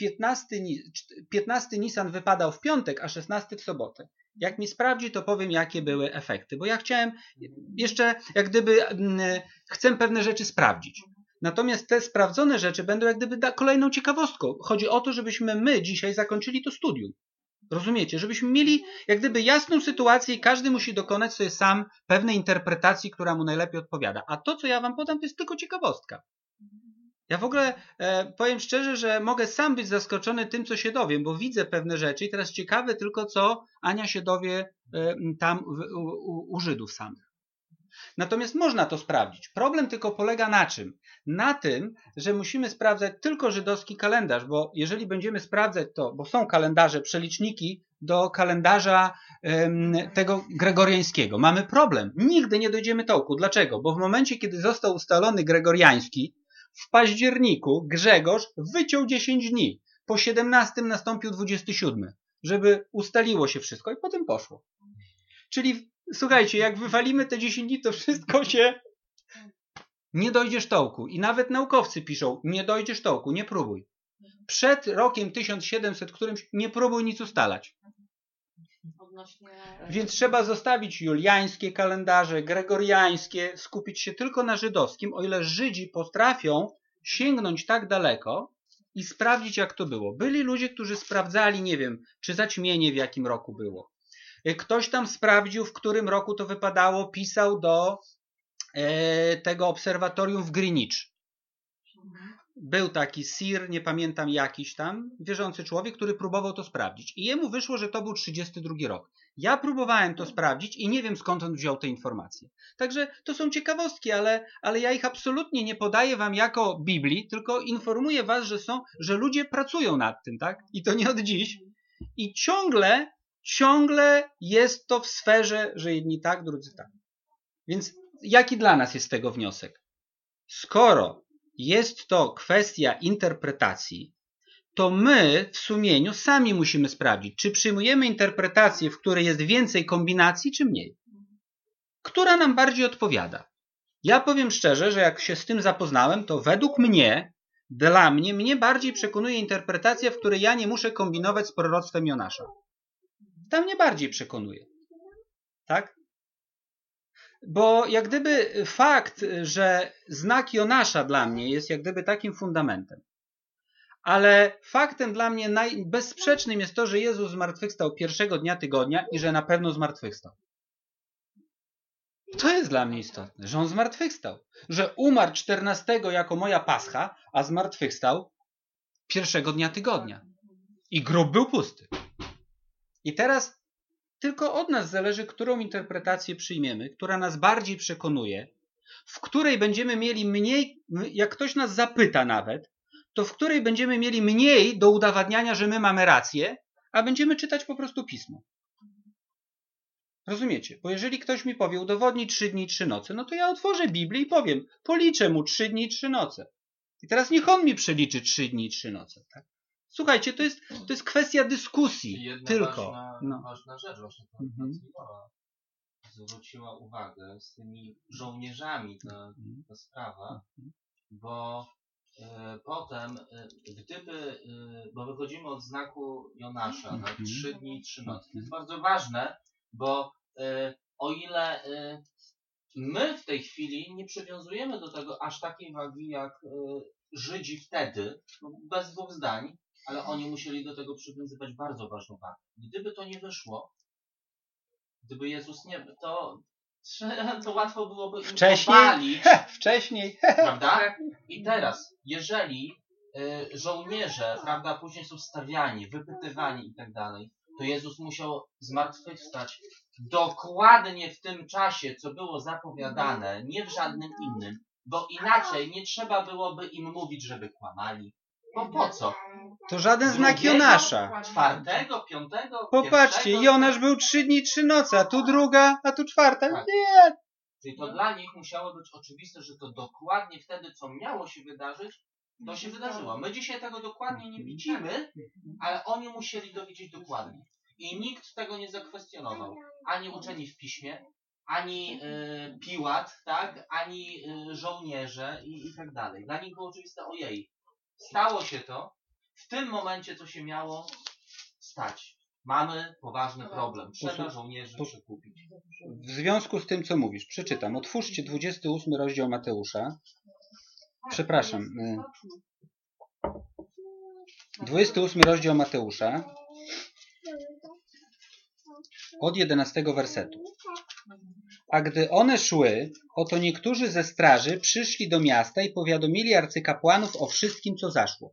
15 Nisan wypadał w piątek, a 16 w sobotę. Jak mi sprawdzi, to powiem, jakie były efekty. Bo ja chciałem jeszcze, jak gdyby, chcę pewne rzeczy sprawdzić. Natomiast te sprawdzone rzeczy będą jak gdyby kolejną ciekawostką. Chodzi o to, żebyśmy my dzisiaj zakończyli to studium. Rozumiecie? Żebyśmy mieli jak gdyby jasną sytuację i każdy musi dokonać sobie sam pewnej interpretacji, która mu najlepiej odpowiada. A to, co ja wam podam, to jest tylko ciekawostka. Ja w ogóle powiem szczerze, że mogę sam być zaskoczony tym, co się dowiem, bo widzę pewne rzeczy i teraz ciekawe tylko, co Ania się dowie tam u Żydów samych. Natomiast można to sprawdzić. Problem tylko polega na czym? Na tym, że musimy sprawdzać tylko żydowski kalendarz, bo jeżeli będziemy sprawdzać to, bo są kalendarze, przeliczniki do kalendarza tego gregoriańskiego. Mamy problem. Nigdy nie dojdziemy tołku. Dlaczego? Bo w momencie, kiedy został ustalony gregoriański, w październiku Grzegorz wyciął 10 dni. Po 17 nastąpił 27, żeby ustaliło się wszystko i potem poszło. Czyli słuchajcie, jak wywalimy te 10 dni, to wszystko się... Nie dojdziesz tołku. I nawet naukowcy piszą, nie dojdziesz tołku, nie próbuj. Przed rokiem 1700 którymś nie próbuj nic ustalać. Więc trzeba zostawić juliańskie kalendarze, gregoriańskie, skupić się tylko na żydowskim, o ile Żydzi potrafią sięgnąć tak daleko i sprawdzić, jak to było. Byli ludzie, którzy sprawdzali, nie wiem, czy zaćmienie w jakim roku było. Ktoś tam sprawdził, w którym roku to wypadało, pisał do tego obserwatorium w Greenwich. Był taki Sir, nie pamiętam jakiś tam, wierzący człowiek, który próbował to sprawdzić. I jemu wyszło, że to był 32 rok. Ja próbowałem to sprawdzić i nie wiem, skąd on wziął te informacje. Także to są ciekawostki, ale ja ich absolutnie nie podaję wam jako Biblii, tylko informuję was, że ludzie pracują nad tym, tak? I to nie od dziś. I ciągle jest to w sferze, że jedni tak, drudzy tak. Więc jaki dla nas jest z tego wniosek? Skoro jest to kwestia interpretacji, to my w sumieniu sami musimy sprawdzić, czy przyjmujemy interpretację, w której jest więcej kombinacji, czy mniej. Która nam bardziej odpowiada. Ja powiem szczerze, że jak się z tym zapoznałem, to według mnie, mnie bardziej przekonuje interpretacja, w której ja nie muszę kombinować z proroctwem Jonasza. Ta mnie bardziej przekonuje. Tak? Bo jak gdyby fakt, że znak Jonasza dla mnie jest jak gdyby takim fundamentem. Ale faktem dla mnie bezsprzecznym jest to, że Jezus zmartwychwstał pierwszego dnia tygodnia i że na pewno zmartwychwstał. To jest dla mnie istotne, że on zmartwychwstał. Że umarł 14 jako moja Pascha, a zmartwychwstał pierwszego dnia tygodnia. I grób był pusty. I teraz tylko od nas zależy, którą interpretację przyjmiemy, która nas bardziej przekonuje, w której będziemy mieli mniej, jak ktoś nas zapyta nawet, to w której będziemy mieli mniej do udowadniania, że my mamy rację, a będziemy czytać po prostu pismo. Rozumiecie? Bo jeżeli ktoś mi powie, udowodnij 3 dni i 3 noce, no to ja otworzę Biblię i powiem, policzę mu 3 dni i 3 noce. I teraz niech on mi przeliczy 3 dni i 3 noce. Tak? Słuchajcie, to jest kwestia dyskusji. Jedna tylko. Ważna rzecz właśnie zwróciła uwagę z tymi żołnierzami ta sprawa, bo potem, bo wychodzimy od znaku Jonasza na 3 dni i 3 noce. To jest bardzo ważne, bo o ile my w tej chwili nie przywiązujemy do tego aż takiej wagi jak Żydzi wtedy, bez dwóch zdań, ale oni musieli do tego przywiązywać bardzo ważną wagę. Gdyby to nie wyszło, gdyby Jezus nie... To łatwo byłoby im obalić. Wcześniej. Prawda? I teraz, jeżeli żołnierze, prawda, później są stawiani, wypytywani i tak dalej, to Jezus musiał zmartwychwstać dokładnie w tym czasie, co było zapowiadane, nie w żadnym innym, bo inaczej nie trzeba byłoby im mówić, żeby kłamali. Bo po co? To żaden znak Jonasza. 4., 5. Popatrzcie, 1. Jonasz był 3 dni, 3 noce, a tu 2, a tu 4. Tak. Nie. Czyli to dla nich musiało być oczywiste, że to dokładnie wtedy, co miało się wydarzyć, To się wydarzyło. My dzisiaj tego dokładnie nie widzimy, ale oni musieli dowiedzieć dokładnie. I nikt tego nie zakwestionował. Ani uczeni w piśmie, ani Piłat, tak? Ani żołnierze i tak dalej. Dla nich było oczywiste, ojej, stało się to w tym momencie, co się miało stać. Mamy poważny problem. Trzeba żołnierzy przekupić. W związku z tym, co mówisz, przeczytam. Otwórzcie 28 rozdział Mateusza. Przepraszam. 28 rozdział Mateusza od 11 wersetu. A gdy one szły, oto niektórzy ze straży przyszli do miasta i powiadomili arcykapłanów o wszystkim, co zaszło.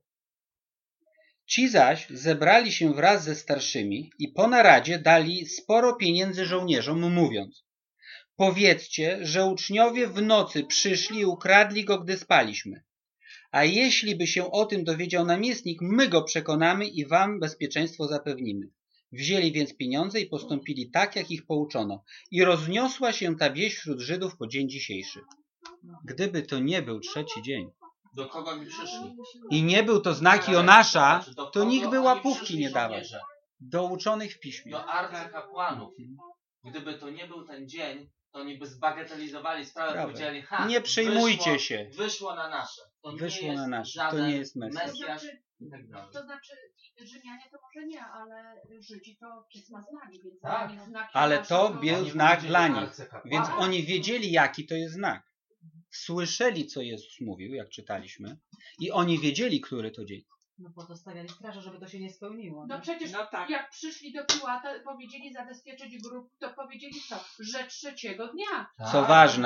Ci zaś zebrali się wraz ze starszymi i po naradzie dali sporo pieniędzy żołnierzom, mówiąc: powiedzcie, że uczniowie w nocy przyszli i ukradli go, gdy spaliśmy. A jeśli by się o tym dowiedział namiestnik, my go przekonamy i wam bezpieczeństwo zapewnimy. Wzięli więc pieniądze i postąpili tak, jak ich pouczono. I rozniosła się ta wieść wśród Żydów po dzień dzisiejszy. Gdyby to nie był trzeci dzień Do kogo mi przyszli? i nie był to znak Jonasza, Do to nikt by kogo łapówki przyszli nie dawał. żołnierze? Do uczonych w piśmie. Do arcykapłanów. Gdyby to nie był ten dzień, to oni by zbagatelizowali sprawę, Prawda. powiedzieli, ha, Nie przejmujcie wyszło, się. Wyszło na nasze. To Wyszło nie jest na nasze. To żaden nie jest Mesjasz. Mesjasz i tak dalej. To znaczy, Rzymianie to może nie, ale Żydzi to pisma znali, więc Tak. oni znaki Ale nasze to był Oni znak powiedzieli dla nich. arcykapłani. Więc oni wiedzieli, jaki to jest znak. Słyszeli, co Jezus mówił, jak czytaliśmy, i oni wiedzieli, który to dzień. No bo to stawiali straże, żeby to się nie spełniło. No nie? przecież No tak. jak przyszli do Piłata, powiedzieli zabezpieczyć grób, to powiedzieli co? Że trzeciego dnia. Co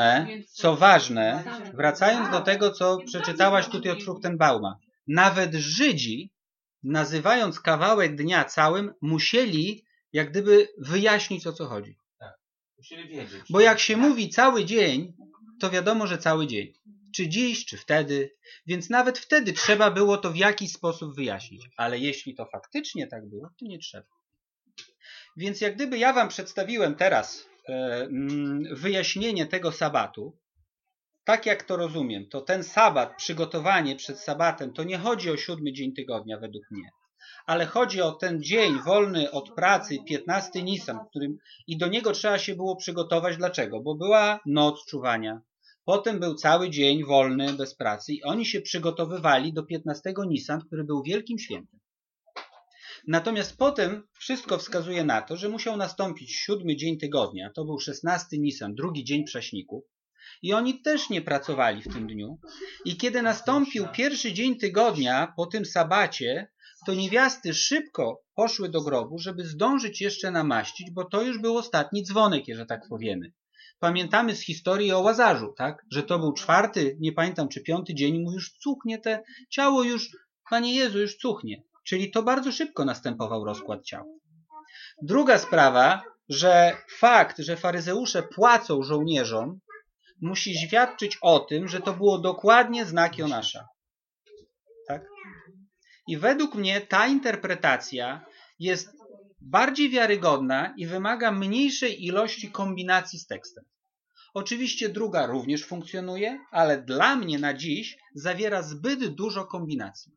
ważne, Tak. wracając do tego, co przeczytałaś tutaj od Fruchtenbauma, nawet Żydzi, nazywając kawałek dnia całym, musieli jak gdyby wyjaśnić, o co chodzi. Musieli wiedzieć. Bo jak się mówi cały dzień, to wiadomo, że cały dzień. Czy dziś, czy wtedy. Więc nawet wtedy trzeba było to w jakiś sposób wyjaśnić. Ale jeśli to faktycznie tak było, to nie trzeba. Więc jak gdyby ja wam przedstawiłem teraz wyjaśnienie tego sabatu, tak jak to rozumiem, to ten sabat, przygotowanie przed sabatem, to nie chodzi o 7 dzień tygodnia według mnie. Ale chodzi o ten dzień wolny od pracy, 15 Nisan, w którym i do niego trzeba się było przygotować. Dlaczego? Bo była noc czuwania. Potem był cały dzień wolny, bez pracy i oni się przygotowywali do 15 Nisan, który był wielkim świętem. Natomiast potem wszystko wskazuje na to, że musiał nastąpić 7 dzień tygodnia, to był 16 Nisan, drugi dzień prześników i oni też nie pracowali w tym dniu. I kiedy nastąpił pierwszy dzień tygodnia po tym sabacie, to niewiasty szybko poszły do grobu, żeby zdążyć jeszcze namaścić, bo to już był ostatni dzwonek, że tak powiemy. Pamiętamy z historii o Łazarzu, tak? Że to był 4, nie pamiętam czy 5 dzień i mu już cuchnie te ciało już, Panie Jezu, już cuchnie. Czyli to bardzo szybko następował rozkład ciała. Druga sprawa, że fakt, że faryzeusze płacą żołnierzom, musi świadczyć o tym, że to było dokładnie znak Jonasza. Tak? I według mnie ta interpretacja jest bardziej wiarygodna i wymaga mniejszej ilości kombinacji z tekstem. Oczywiście druga również funkcjonuje, ale dla mnie na dziś zawiera zbyt dużo kombinacji.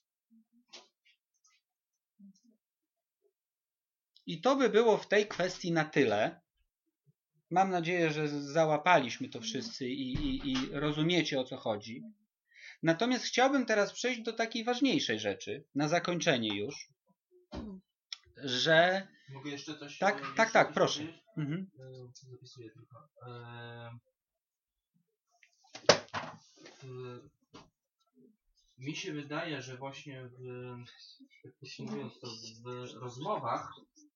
I to by było w tej kwestii na tyle. Mam nadzieję, że załapaliśmy to wszyscy i rozumiecie, o co chodzi. Natomiast chciałbym teraz przejść do takiej ważniejszej rzeczy, na zakończenie już, że... Mogę jeszcze coś... Tak, proszę. Mhm. Zapisuję tylko. Mi się wydaje, że właśnie podsumowując to w rozmowach,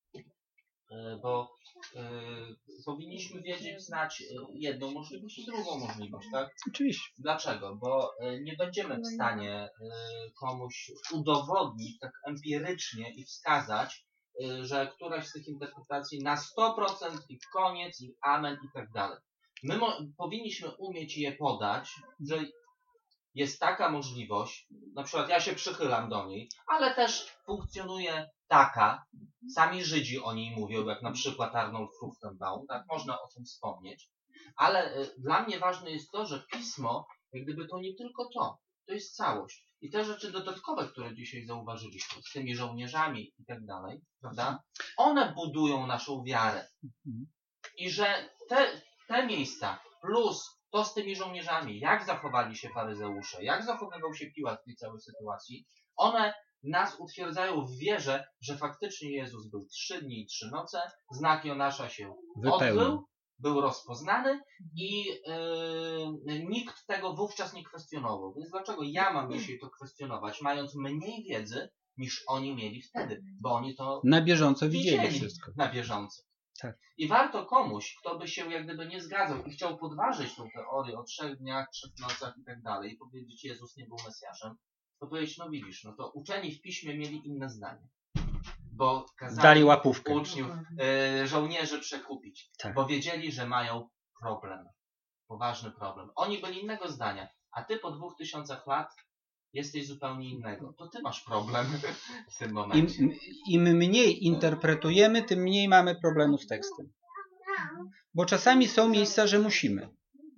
bo powinniśmy znać jedną możliwość i drugą możliwość, tak? Oczywiście. Dlaczego? Bo nie będziemy w stanie komuś udowodnić tak empirycznie i wskazać, że któraś z tych interpretacji na 100% i koniec, i amen i tak dalej. My powinniśmy umieć je podać, że jest taka możliwość, na przykład ja się przychylam do niej, ale też funkcjonuje taka, sami Żydzi o niej mówią, jak na przykład Arnold Fruchtenbaum, tak można o tym wspomnieć, ale dla mnie ważne jest to, że Pismo, jak gdyby to nie tylko to, to jest całość. I te rzeczy dodatkowe, które dzisiaj zauważyliśmy, z tymi żołnierzami i tak dalej, prawda? One budują naszą wiarę. I że te miejsca plus to z tymi żołnierzami, jak zachowali się faryzeusze, jak zachowywał się Piłat w tej całej sytuacji, one nas utwierdzają w wierze, że faktycznie Jezus był 3 dni i 3 noce, znak Jonasza się odbył, był rozpoznany i nikt tego wówczas nie kwestionował. Więc dlaczego ja mam dzisiaj to kwestionować, mając mniej wiedzy niż oni mieli wtedy? Bo oni to na bieżąco widzieli wszystko. Na bieżąco. Tak. I warto komuś, kto by się jak gdyby nie zgadzał i chciał podważyć tą teorię o 3 dniach, 3 nocach i tak dalej i powiedzieć, Jezus nie był Mesjaszem, to powiedzieć, no widzisz, no to uczeni w piśmie mieli inne zdanie. Bo kazali dali łapówkę uczniów, żołnierzy przekupić, tak. Bo wiedzieli, że mają problem. Poważny problem. Oni byli innego zdania, a ty po 2000 lat jesteś zupełnie innego. To ty masz problem w tym momencie. Im mniej interpretujemy, tym mniej mamy problemu z tekstem. Bo czasami są miejsca, że musimy.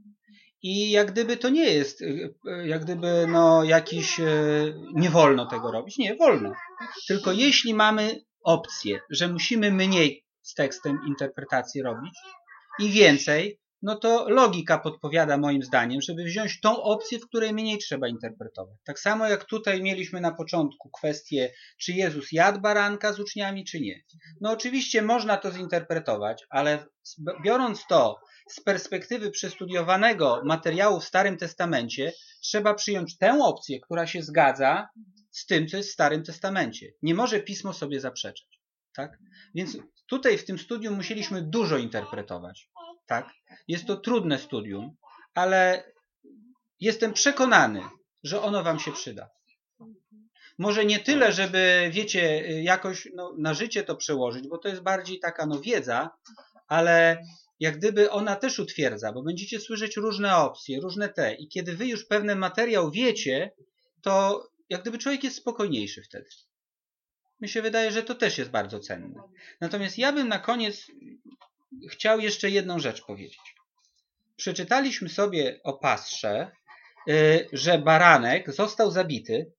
I jak gdyby to nie jest, jak gdyby no jakiś, nie wolno tego robić. Nie, wolno. Tylko jeśli mamy opcję, że musimy mniej z tekstem interpretacji robić i więcej, no to logika podpowiada moim zdaniem, żeby wziąć tą opcję, w której mniej trzeba interpretować. Tak samo jak tutaj mieliśmy na początku kwestię, czy Jezus jadł baranka z uczniami, czy nie. No oczywiście można to zinterpretować, ale biorąc to z perspektywy przestudiowanego materiału w Starym Testamencie, trzeba przyjąć tę opcję, która się zgadza z tym, co jest w Starym Testamencie. Nie może Pismo sobie zaprzeczać. Tak? Więc tutaj w tym studium musieliśmy dużo interpretować. Tak? Jest to trudne studium, ale jestem przekonany, że ono wam się przyda. Może nie tyle, żeby, wiecie, jakoś na życie to przełożyć, bo to jest bardziej taka wiedza, ale jak gdyby ona też utwierdza, bo będziecie słyszeć różne opcje, różne te. I kiedy wy już pewien materiał wiecie, to jak gdyby człowiek jest spokojniejszy wtedy. Mi się wydaje, że to też jest bardzo cenne. Natomiast ja bym na koniec chciał jeszcze jedną rzecz powiedzieć. Przeczytaliśmy sobie o Pasrze, że baranek został zabity.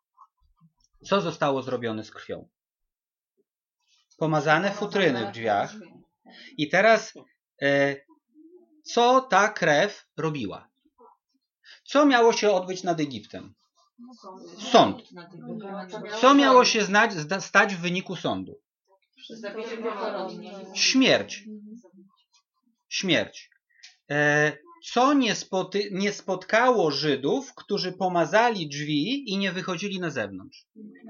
Co zostało zrobione z krwią? Pomazane futryny w drzwiach. I teraz co ta krew robiła? Co miało się odbyć nad Egiptem? Sąd. Co miało się stać w wyniku sądu? Śmierć. Śmierć. Co nie spotkało Żydów, którzy pomazali drzwi i nie wychodzili na zewnątrz?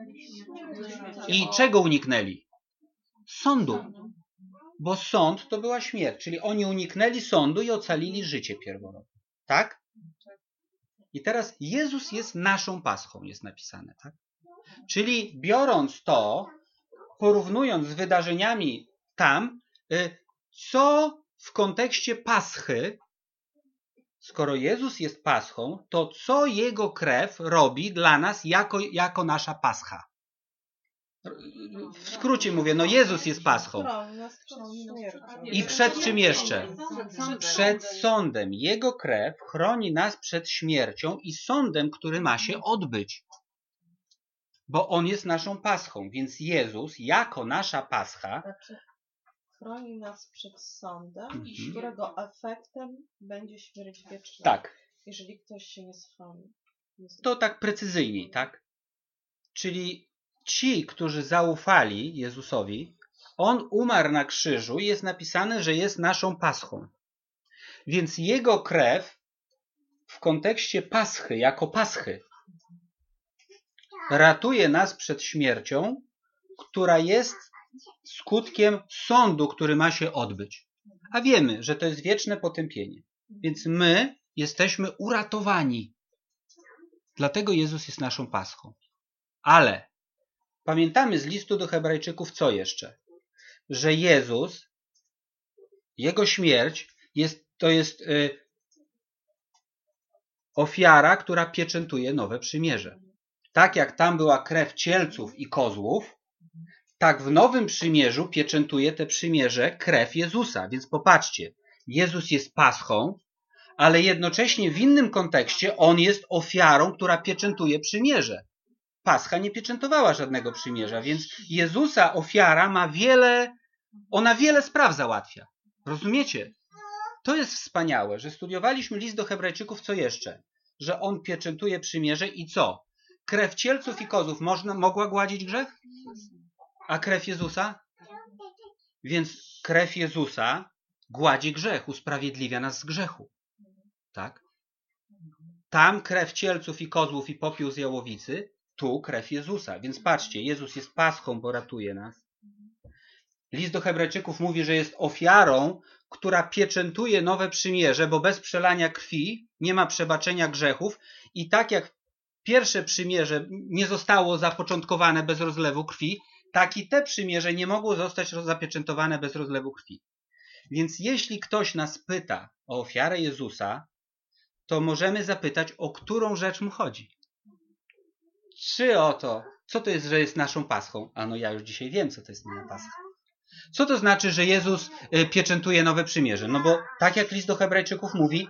I czego uniknęli? Sądu. Bo sąd to była śmierć, czyli oni uniknęli sądu i ocalili życie pierworodne. Tak? I teraz Jezus jest naszą paschą, jest napisane. Tak? Czyli biorąc to, porównując z wydarzeniami tam, co w kontekście paschy, skoro Jezus jest paschą, to co Jego krew robi dla nas jako nasza pascha? W skrócie mówię, Jezus jest paschą. I przed czym jeszcze? Przed sądem. Jego krew chroni nas przed śmiercią i sądem, który ma się odbyć. Bo On jest naszą paschą, więc Jezus jako nasza pascha chroni nas przed sądem, którego efektem będzie śmierć wieczna. Tak. Jeżeli ktoś się nie schroni. To tak precyzyjniej, tak? Czyli ci, którzy zaufali Jezusowi, On umarł na krzyżu i jest napisane, że jest naszą paschą. Więc Jego krew w kontekście paschy, jako paschy, ratuje nas przed śmiercią, która jest skutkiem sądu, który ma się odbyć. A wiemy, że to jest wieczne potępienie. Więc my jesteśmy uratowani. Dlatego Jezus jest naszą paschą. Ale pamiętamy z listu do Hebrajczyków co jeszcze? Że Jezus, Jego śmierć to jest ofiara, która pieczętuje nowe przymierze. Tak jak tam była krew cielców i kozłów, tak w Nowym Przymierzu pieczętuje te przymierze krew Jezusa. Więc popatrzcie, Jezus jest paschą, ale jednocześnie w innym kontekście on jest ofiarą, która pieczętuje przymierze. Pascha nie pieczętowała żadnego przymierza, więc Jezusa ofiara ma ona wiele spraw załatwia. Rozumiecie? To jest wspaniałe, że studiowaliśmy list do Hebrajczyków, co jeszcze? Że on pieczętuje przymierze i co? Krew cielców i kozłów mogła gładzić grzech? A krew Jezusa? Więc krew Jezusa gładzi grzech, usprawiedliwia nas z grzechu. Tak? Tam krew cielców i kozłów i popiół z jałowicy, tu krew Jezusa. Więc patrzcie, Jezus jest paschą, bo ratuje nas. List do Hebrajczyków mówi, że jest ofiarą, która pieczętuje nowe przymierze, bo bez przelania krwi nie ma przebaczenia grzechów i tak jak pierwsze przymierze nie zostało zapoczątkowane bez rozlewu krwi, tak i te przymierze nie mogło zostać zapieczętowane bez rozlewu krwi. Więc jeśli ktoś nas pyta o ofiarę Jezusa, to możemy zapytać, o którą rzecz mu chodzi. Czy o to, co to jest, że jest naszą paschą? A no ja już dzisiaj wiem, co to jest moja pascha. Co to znaczy, że Jezus pieczętuje nowe przymierze? No bo tak jak list do Hebrajczyków mówi,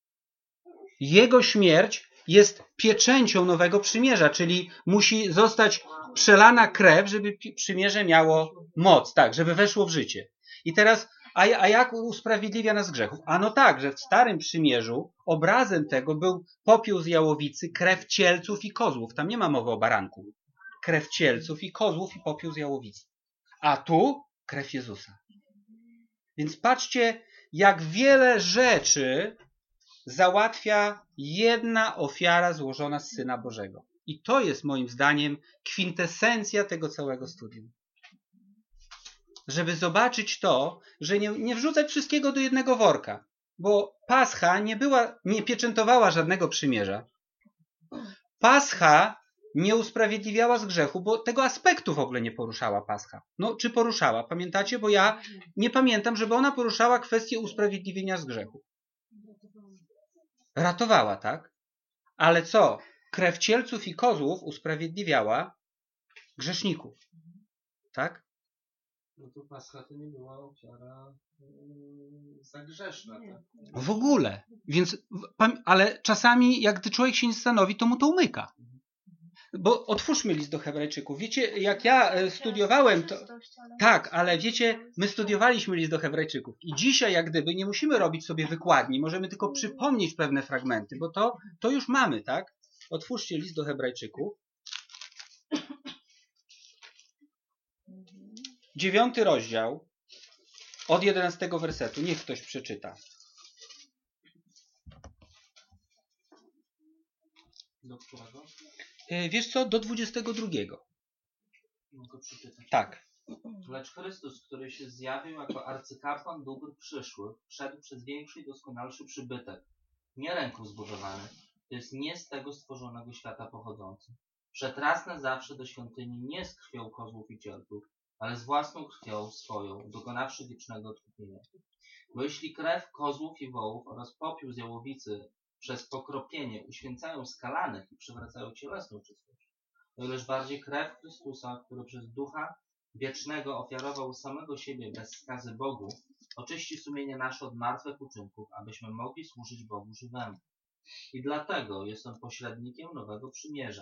Jego śmierć jest pieczęcią nowego przymierza, czyli musi zostać przelana krew, żeby przymierze miało moc, tak, żeby weszło w życie. I teraz, a jak usprawiedliwia nas grzechów? Ano tak, że w Starym Przymierzu obrazem tego był popiół z jałowicy, krew cielców i kozłów. Tam nie ma mowy o baranku. Krew cielców i kozłów i popiół z jałowicy. A tu krew Jezusa. Więc patrzcie, jak wiele rzeczy załatwia jedna ofiara złożona z Syna Bożego. I to jest moim zdaniem kwintesencja tego całego studium. Żeby zobaczyć to, że nie wrzucać wszystkiego do jednego worka. Bo Pascha nie pieczętowała żadnego przymierza. Pascha nie usprawiedliwiała z grzechu, bo tego aspektu w ogóle nie poruszała Pascha. No, czy poruszała? Pamiętacie? Bo ja nie pamiętam, żeby ona poruszała kwestię usprawiedliwienia z grzechu. Ratowała, tak? Ale co? Krew cielców i kozłów usprawiedliwiała grzeszników. Tak? No to Pascha to nie była ofiara za grzeszna. Tak? W ogóle. Więc, ale czasami, jak gdy człowiek się nie stanowi, to mu to umyka. Bo otwórzmy list do Hebrajczyków. Wiecie, jak ja studiowałem to... Tak, ale wiecie, my studiowaliśmy list do Hebrajczyków. I dzisiaj, jak gdyby, nie musimy robić sobie wykładni. Możemy tylko przypomnieć pewne fragmenty, bo to już mamy, tak? Otwórzcie list do Hebrajczyków. 9 rozdział, od 11 wersetu. Niech ktoś przeczyta. Do którego? Wiesz co? Do 22. No to przeczytam. Tak. Lecz Chrystus, który się zjawił jako arcykapłan dóbr przyszłych, wszedł przez większy i doskonalszy przybytek. Nie ręką zbudowany, to jest nie z tego stworzonego świata pochodzący. Wszedł raz na zawsze do świątyni nie z krwią kozłów i cielców, ale z własną krwią swoją, dokonawszy wiecznego odkupienia. Bo jeśli krew kozłów i wołów oraz popiół z jałowicy przez pokropienie uświęcają skalanych i przywracają cielesną czystość, o ileż bardziej krew Chrystusa, który przez Ducha Wiecznego ofiarował samego siebie bez skazy Bogu, oczyści sumienie nasze od martwych uczynków, abyśmy mogli służyć Bogu żywemu. I dlatego jest on pośrednikiem nowego przymierza,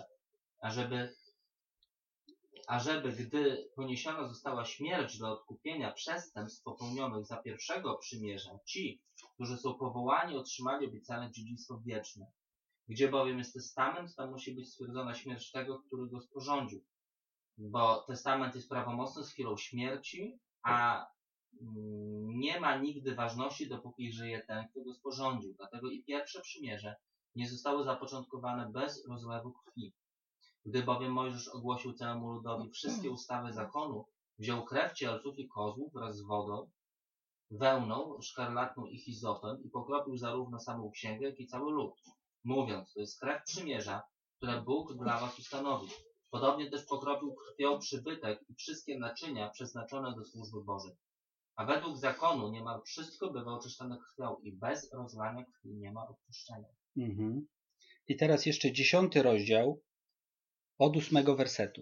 ażeby gdy poniesiona została śmierć dla odkupienia przestępstw popełnionych za pierwszego przymierza, ci, którzy są powołani, otrzymali obiecane dziedzictwo wieczne. Gdzie bowiem jest testament, tam musi być stwierdzona śmierć tego, który go sporządził. Bo testament jest prawomocny z chwilą śmierci, a nie ma nigdy ważności, dopóki żyje ten, kto go sporządził. Dlatego i pierwsze przymierze nie zostało zapoczątkowane bez rozlewu krwi. Gdy bowiem Mojżesz ogłosił całemu ludowi wszystkie ustawy zakonu, wziął krew cielców i kozłów wraz z wodą, wełną, szkarlatną i hizopem i pokropił zarówno samą księgę, jak i cały lud, mówiąc, to jest krew przymierza, które Bóg dla was ustanowi. Podobnie też pokropił krwią przybytek i wszystkie naczynia przeznaczone do służby Bożej. A według zakonu niemal wszystko bywa oczyszczone krwią i bez rozlania krwi nie ma odpuszczenia. I teraz jeszcze 10 rozdział od 8 wersetu.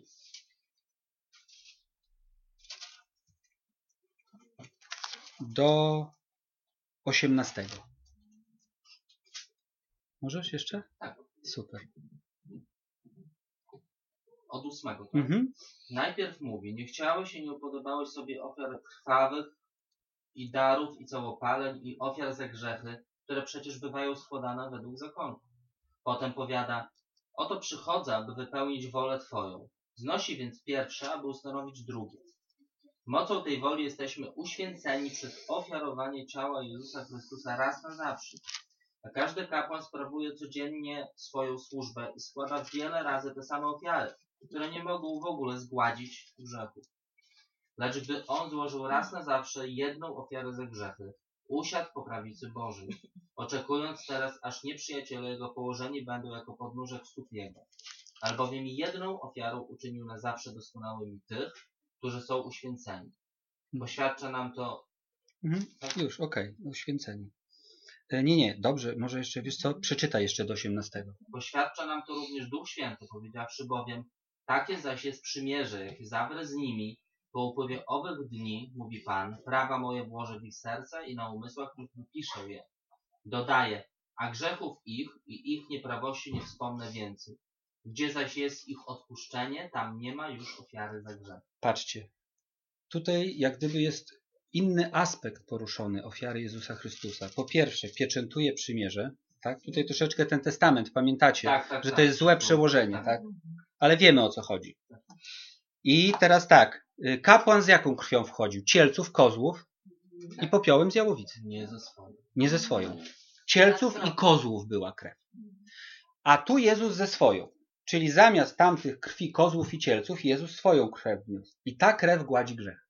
Do 18. Możesz jeszcze? Tak. Super. Od 8. Tak? Najpierw mówi, nie chciałeś i nie upodobałeś sobie ofiar krwawych i darów i całopaleń i ofiar za grzechy, które przecież bywają składane według zakonu. Potem powiada, oto przychodzę, aby wypełnić wolę Twoją. Znosi więc pierwsze, aby ustanowić drugie. Mocą tej woli jesteśmy uświęceni przez ofiarowanie ciała Jezusa Chrystusa raz na zawsze. A każdy kapłan sprawuje codziennie swoją służbę i składa wiele razy te same ofiary, które nie mogą w ogóle zgładzić grzechu. Lecz gdy on złożył raz na zawsze jedną ofiarę za grzechy, usiadł po prawicy Bożej, oczekując teraz, aż nieprzyjaciele jego położeni będą jako podnóżek stóp jego. Albowiem jedną ofiarą uczynił na zawsze doskonałymi tych, którzy są uświęceni. Poświadcza nam to... Tak? Już, okej, uświęceni. Nie, dobrze, może jeszcze, wiesz co, przeczytaj jeszcze do 18. Poświadcza nam to również Duch Święty, powiedziawszy bowiem, takie zaś jest przymierze, jakie zawrę z nimi, po upływie owych dni, mówi Pan, prawa moje włożę w ich serca i na umysłach ich wypiszę je. Dodaje, a grzechów ich i ich nieprawości nie wspomnę więcej. Gdzie zaś jest ich odpuszczenie, tam nie ma już ofiary za grzech. Patrzcie, tutaj jak gdyby jest inny aspekt poruszony ofiary Jezusa Chrystusa. Po pierwsze, pieczętuje przymierze, tak? Tutaj troszeczkę ten testament, pamiętacie, że to jest złe przełożenie, tak? Ale wiemy, o co chodzi. I teraz tak, kapłan z jaką krwią wchodził? Cielców, kozłów i popiołem z jałowicy. Nie ze swoją. Cielców i kozłów była krew. A tu Jezus ze swoją. Czyli zamiast tamtych krwi kozłów i cielców, Jezus swoją krew wniósł. I ta krew gładzi grzech.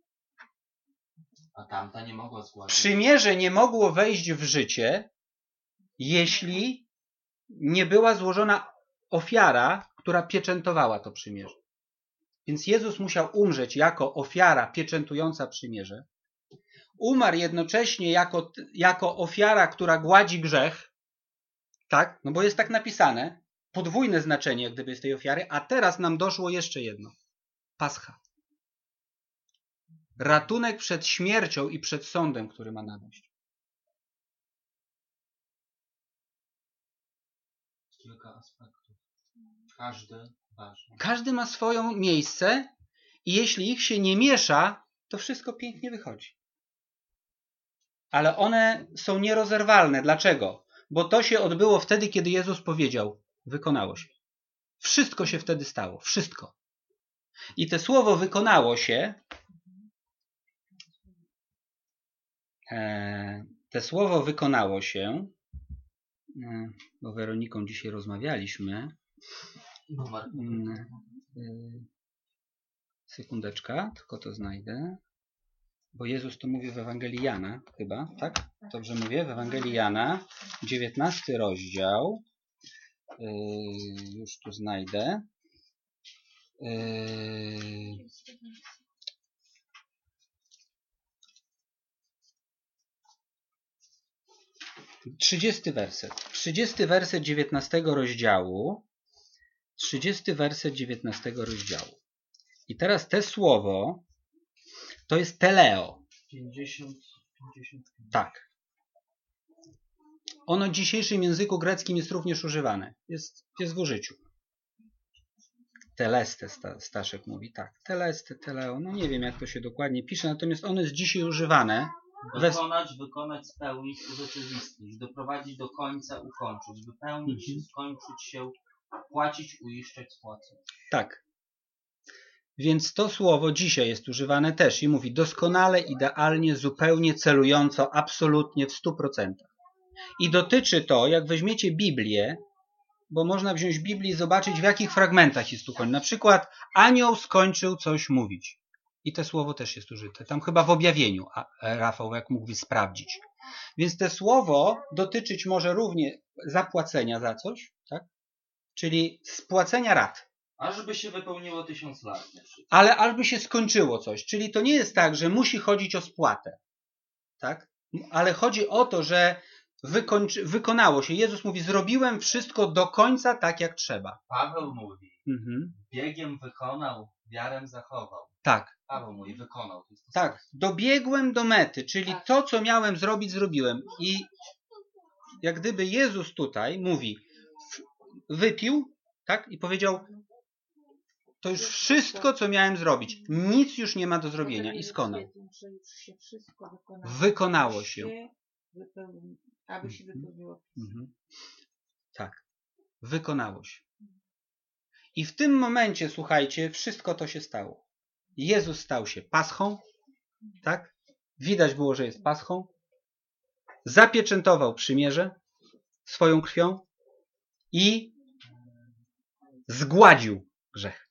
A tamta nie mogła zgładzić. Przymierze nie mogło wejść w życie, jeśli nie była złożona ofiara, która pieczętowała to przymierze. Więc Jezus musiał umrzeć jako ofiara pieczętująca przymierze. Umarł jednocześnie jako ofiara, która gładzi grzech. Tak? No bo jest tak napisane. Podwójne znaczenie jak gdyby z tej ofiary. A teraz nam doszło jeszcze jedno. Pascha. Ratunek przed śmiercią i przed sądem, który ma nadejść. Kilka aspektów. Każdy ważny. Każdy ma swoje miejsce i jeśli ich się nie miesza, to wszystko pięknie wychodzi. Ale one są nierozerwalne. Dlaczego? Bo to się odbyło wtedy, kiedy Jezus powiedział, wykonało się. Wszystko się wtedy stało. Wszystko. I to słowo wykonało się, bo Weroniką dzisiaj rozmawialiśmy. Sekundeczka, tylko to znajdę. Bo Jezus to mówi w Ewangelii Jana, chyba, tak? Dobrze mówię? W Ewangelii Jana, 19 rozdział. Już tu znajdę. 30 werset. 30 werset 19 rozdziału. 30 werset 19 rozdziału. I teraz te słowo to jest teleo. 50. Tak. Ono w dzisiejszym języku greckim jest również używane. Jest w użyciu. Teleste, Staszek mówi, tak. Teleste, teleo, no nie wiem jak to się dokładnie pisze, natomiast ono jest dzisiaj używane. Wykonać, spełnić, urzeczywistnić, doprowadzić do końca, ukończyć, wypełnić, skończyć się, płacić, uiszczać, spłacać. Tak. Więc to słowo dzisiaj jest używane też i mówi doskonale, idealnie, zupełnie, celująco, absolutnie, w 100%. I dotyczy to, jak weźmiecie Biblię, bo można wziąć Biblię i zobaczyć, w jakich fragmentach jest tu koń. Na przykład anioł skończył coś mówić. I to słowo też jest użyte. Tam chyba w objawieniu, a Rafał, jak mógł sprawdzić. Więc to słowo dotyczyć może również zapłacenia za coś, tak? Czyli spłacenia rat. Ażby się wypełniło 1000 lat. Ale ażby się skończyło coś. Czyli to nie jest tak, że musi chodzić o spłatę. Tak? Ale chodzi o to, że wykonało się. Jezus mówi, zrobiłem wszystko do końca tak, jak trzeba. Paweł mówi, biegiem wykonał, wiarę zachował. Tak. Paweł mówi, wykonał. Tak, dobiegłem do mety, czyli to, co miałem zrobić, zrobiłem. I jak gdyby Jezus tutaj mówi, wypił, tak? I powiedział, to już wszystko, co miałem zrobić. Nic już nie ma do zrobienia. I skonał. Że już się wszystko Wykonało się. Aby się wypełniło. Tak. Wykonało się. I w tym momencie, słuchajcie, wszystko to się stało. Jezus stał się paschą, tak? Widać było, że jest paschą. Zapieczętował przymierze swoją krwią i zgładził grzech.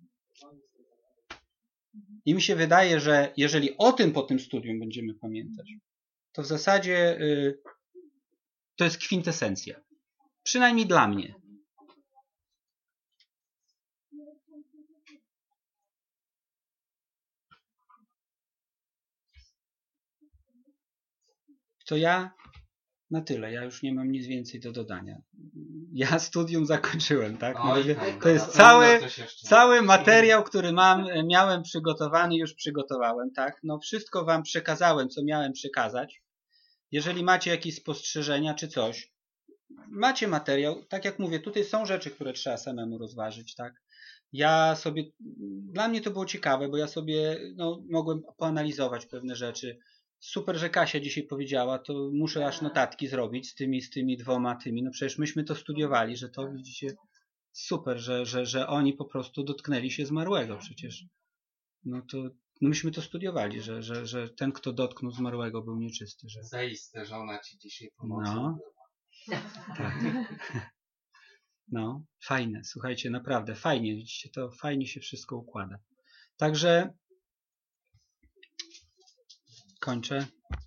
I mi się wydaje, że jeżeli o tym po tym studium będziemy pamiętać, to w zasadzie to jest kwintesencja. Przynajmniej dla mnie. To ja na tyle. Ja już nie mam nic więcej do dodania. Ja studium zakończyłem, tak? To jest cały materiał, który miałem przygotowany, już przygotowałem, tak? No wszystko wam przekazałem, co miałem przekazać. Jeżeli macie jakieś spostrzeżenia czy coś, macie materiał. Tak jak mówię, tutaj są rzeczy, które trzeba samemu rozważyć, tak? Ja sobie, dla mnie to było ciekawe, bo ja sobie mogłem poanalizować pewne rzeczy. Super, że Kasia dzisiaj powiedziała, to muszę aż notatki zrobić z tymi dwoma tymi. No przecież myśmy to studiowali, że to widzicie, super, że oni po prostu dotknęli się zmarłego przecież. No myśmy to studiowali, że ten, kto dotknął zmarłego, był nieczysty. Że... Zaiste żona ci dzisiaj pomoże. No, tak. No, fajne, słuchajcie, naprawdę fajnie, widzicie, to fajnie się wszystko układa. Także kończę.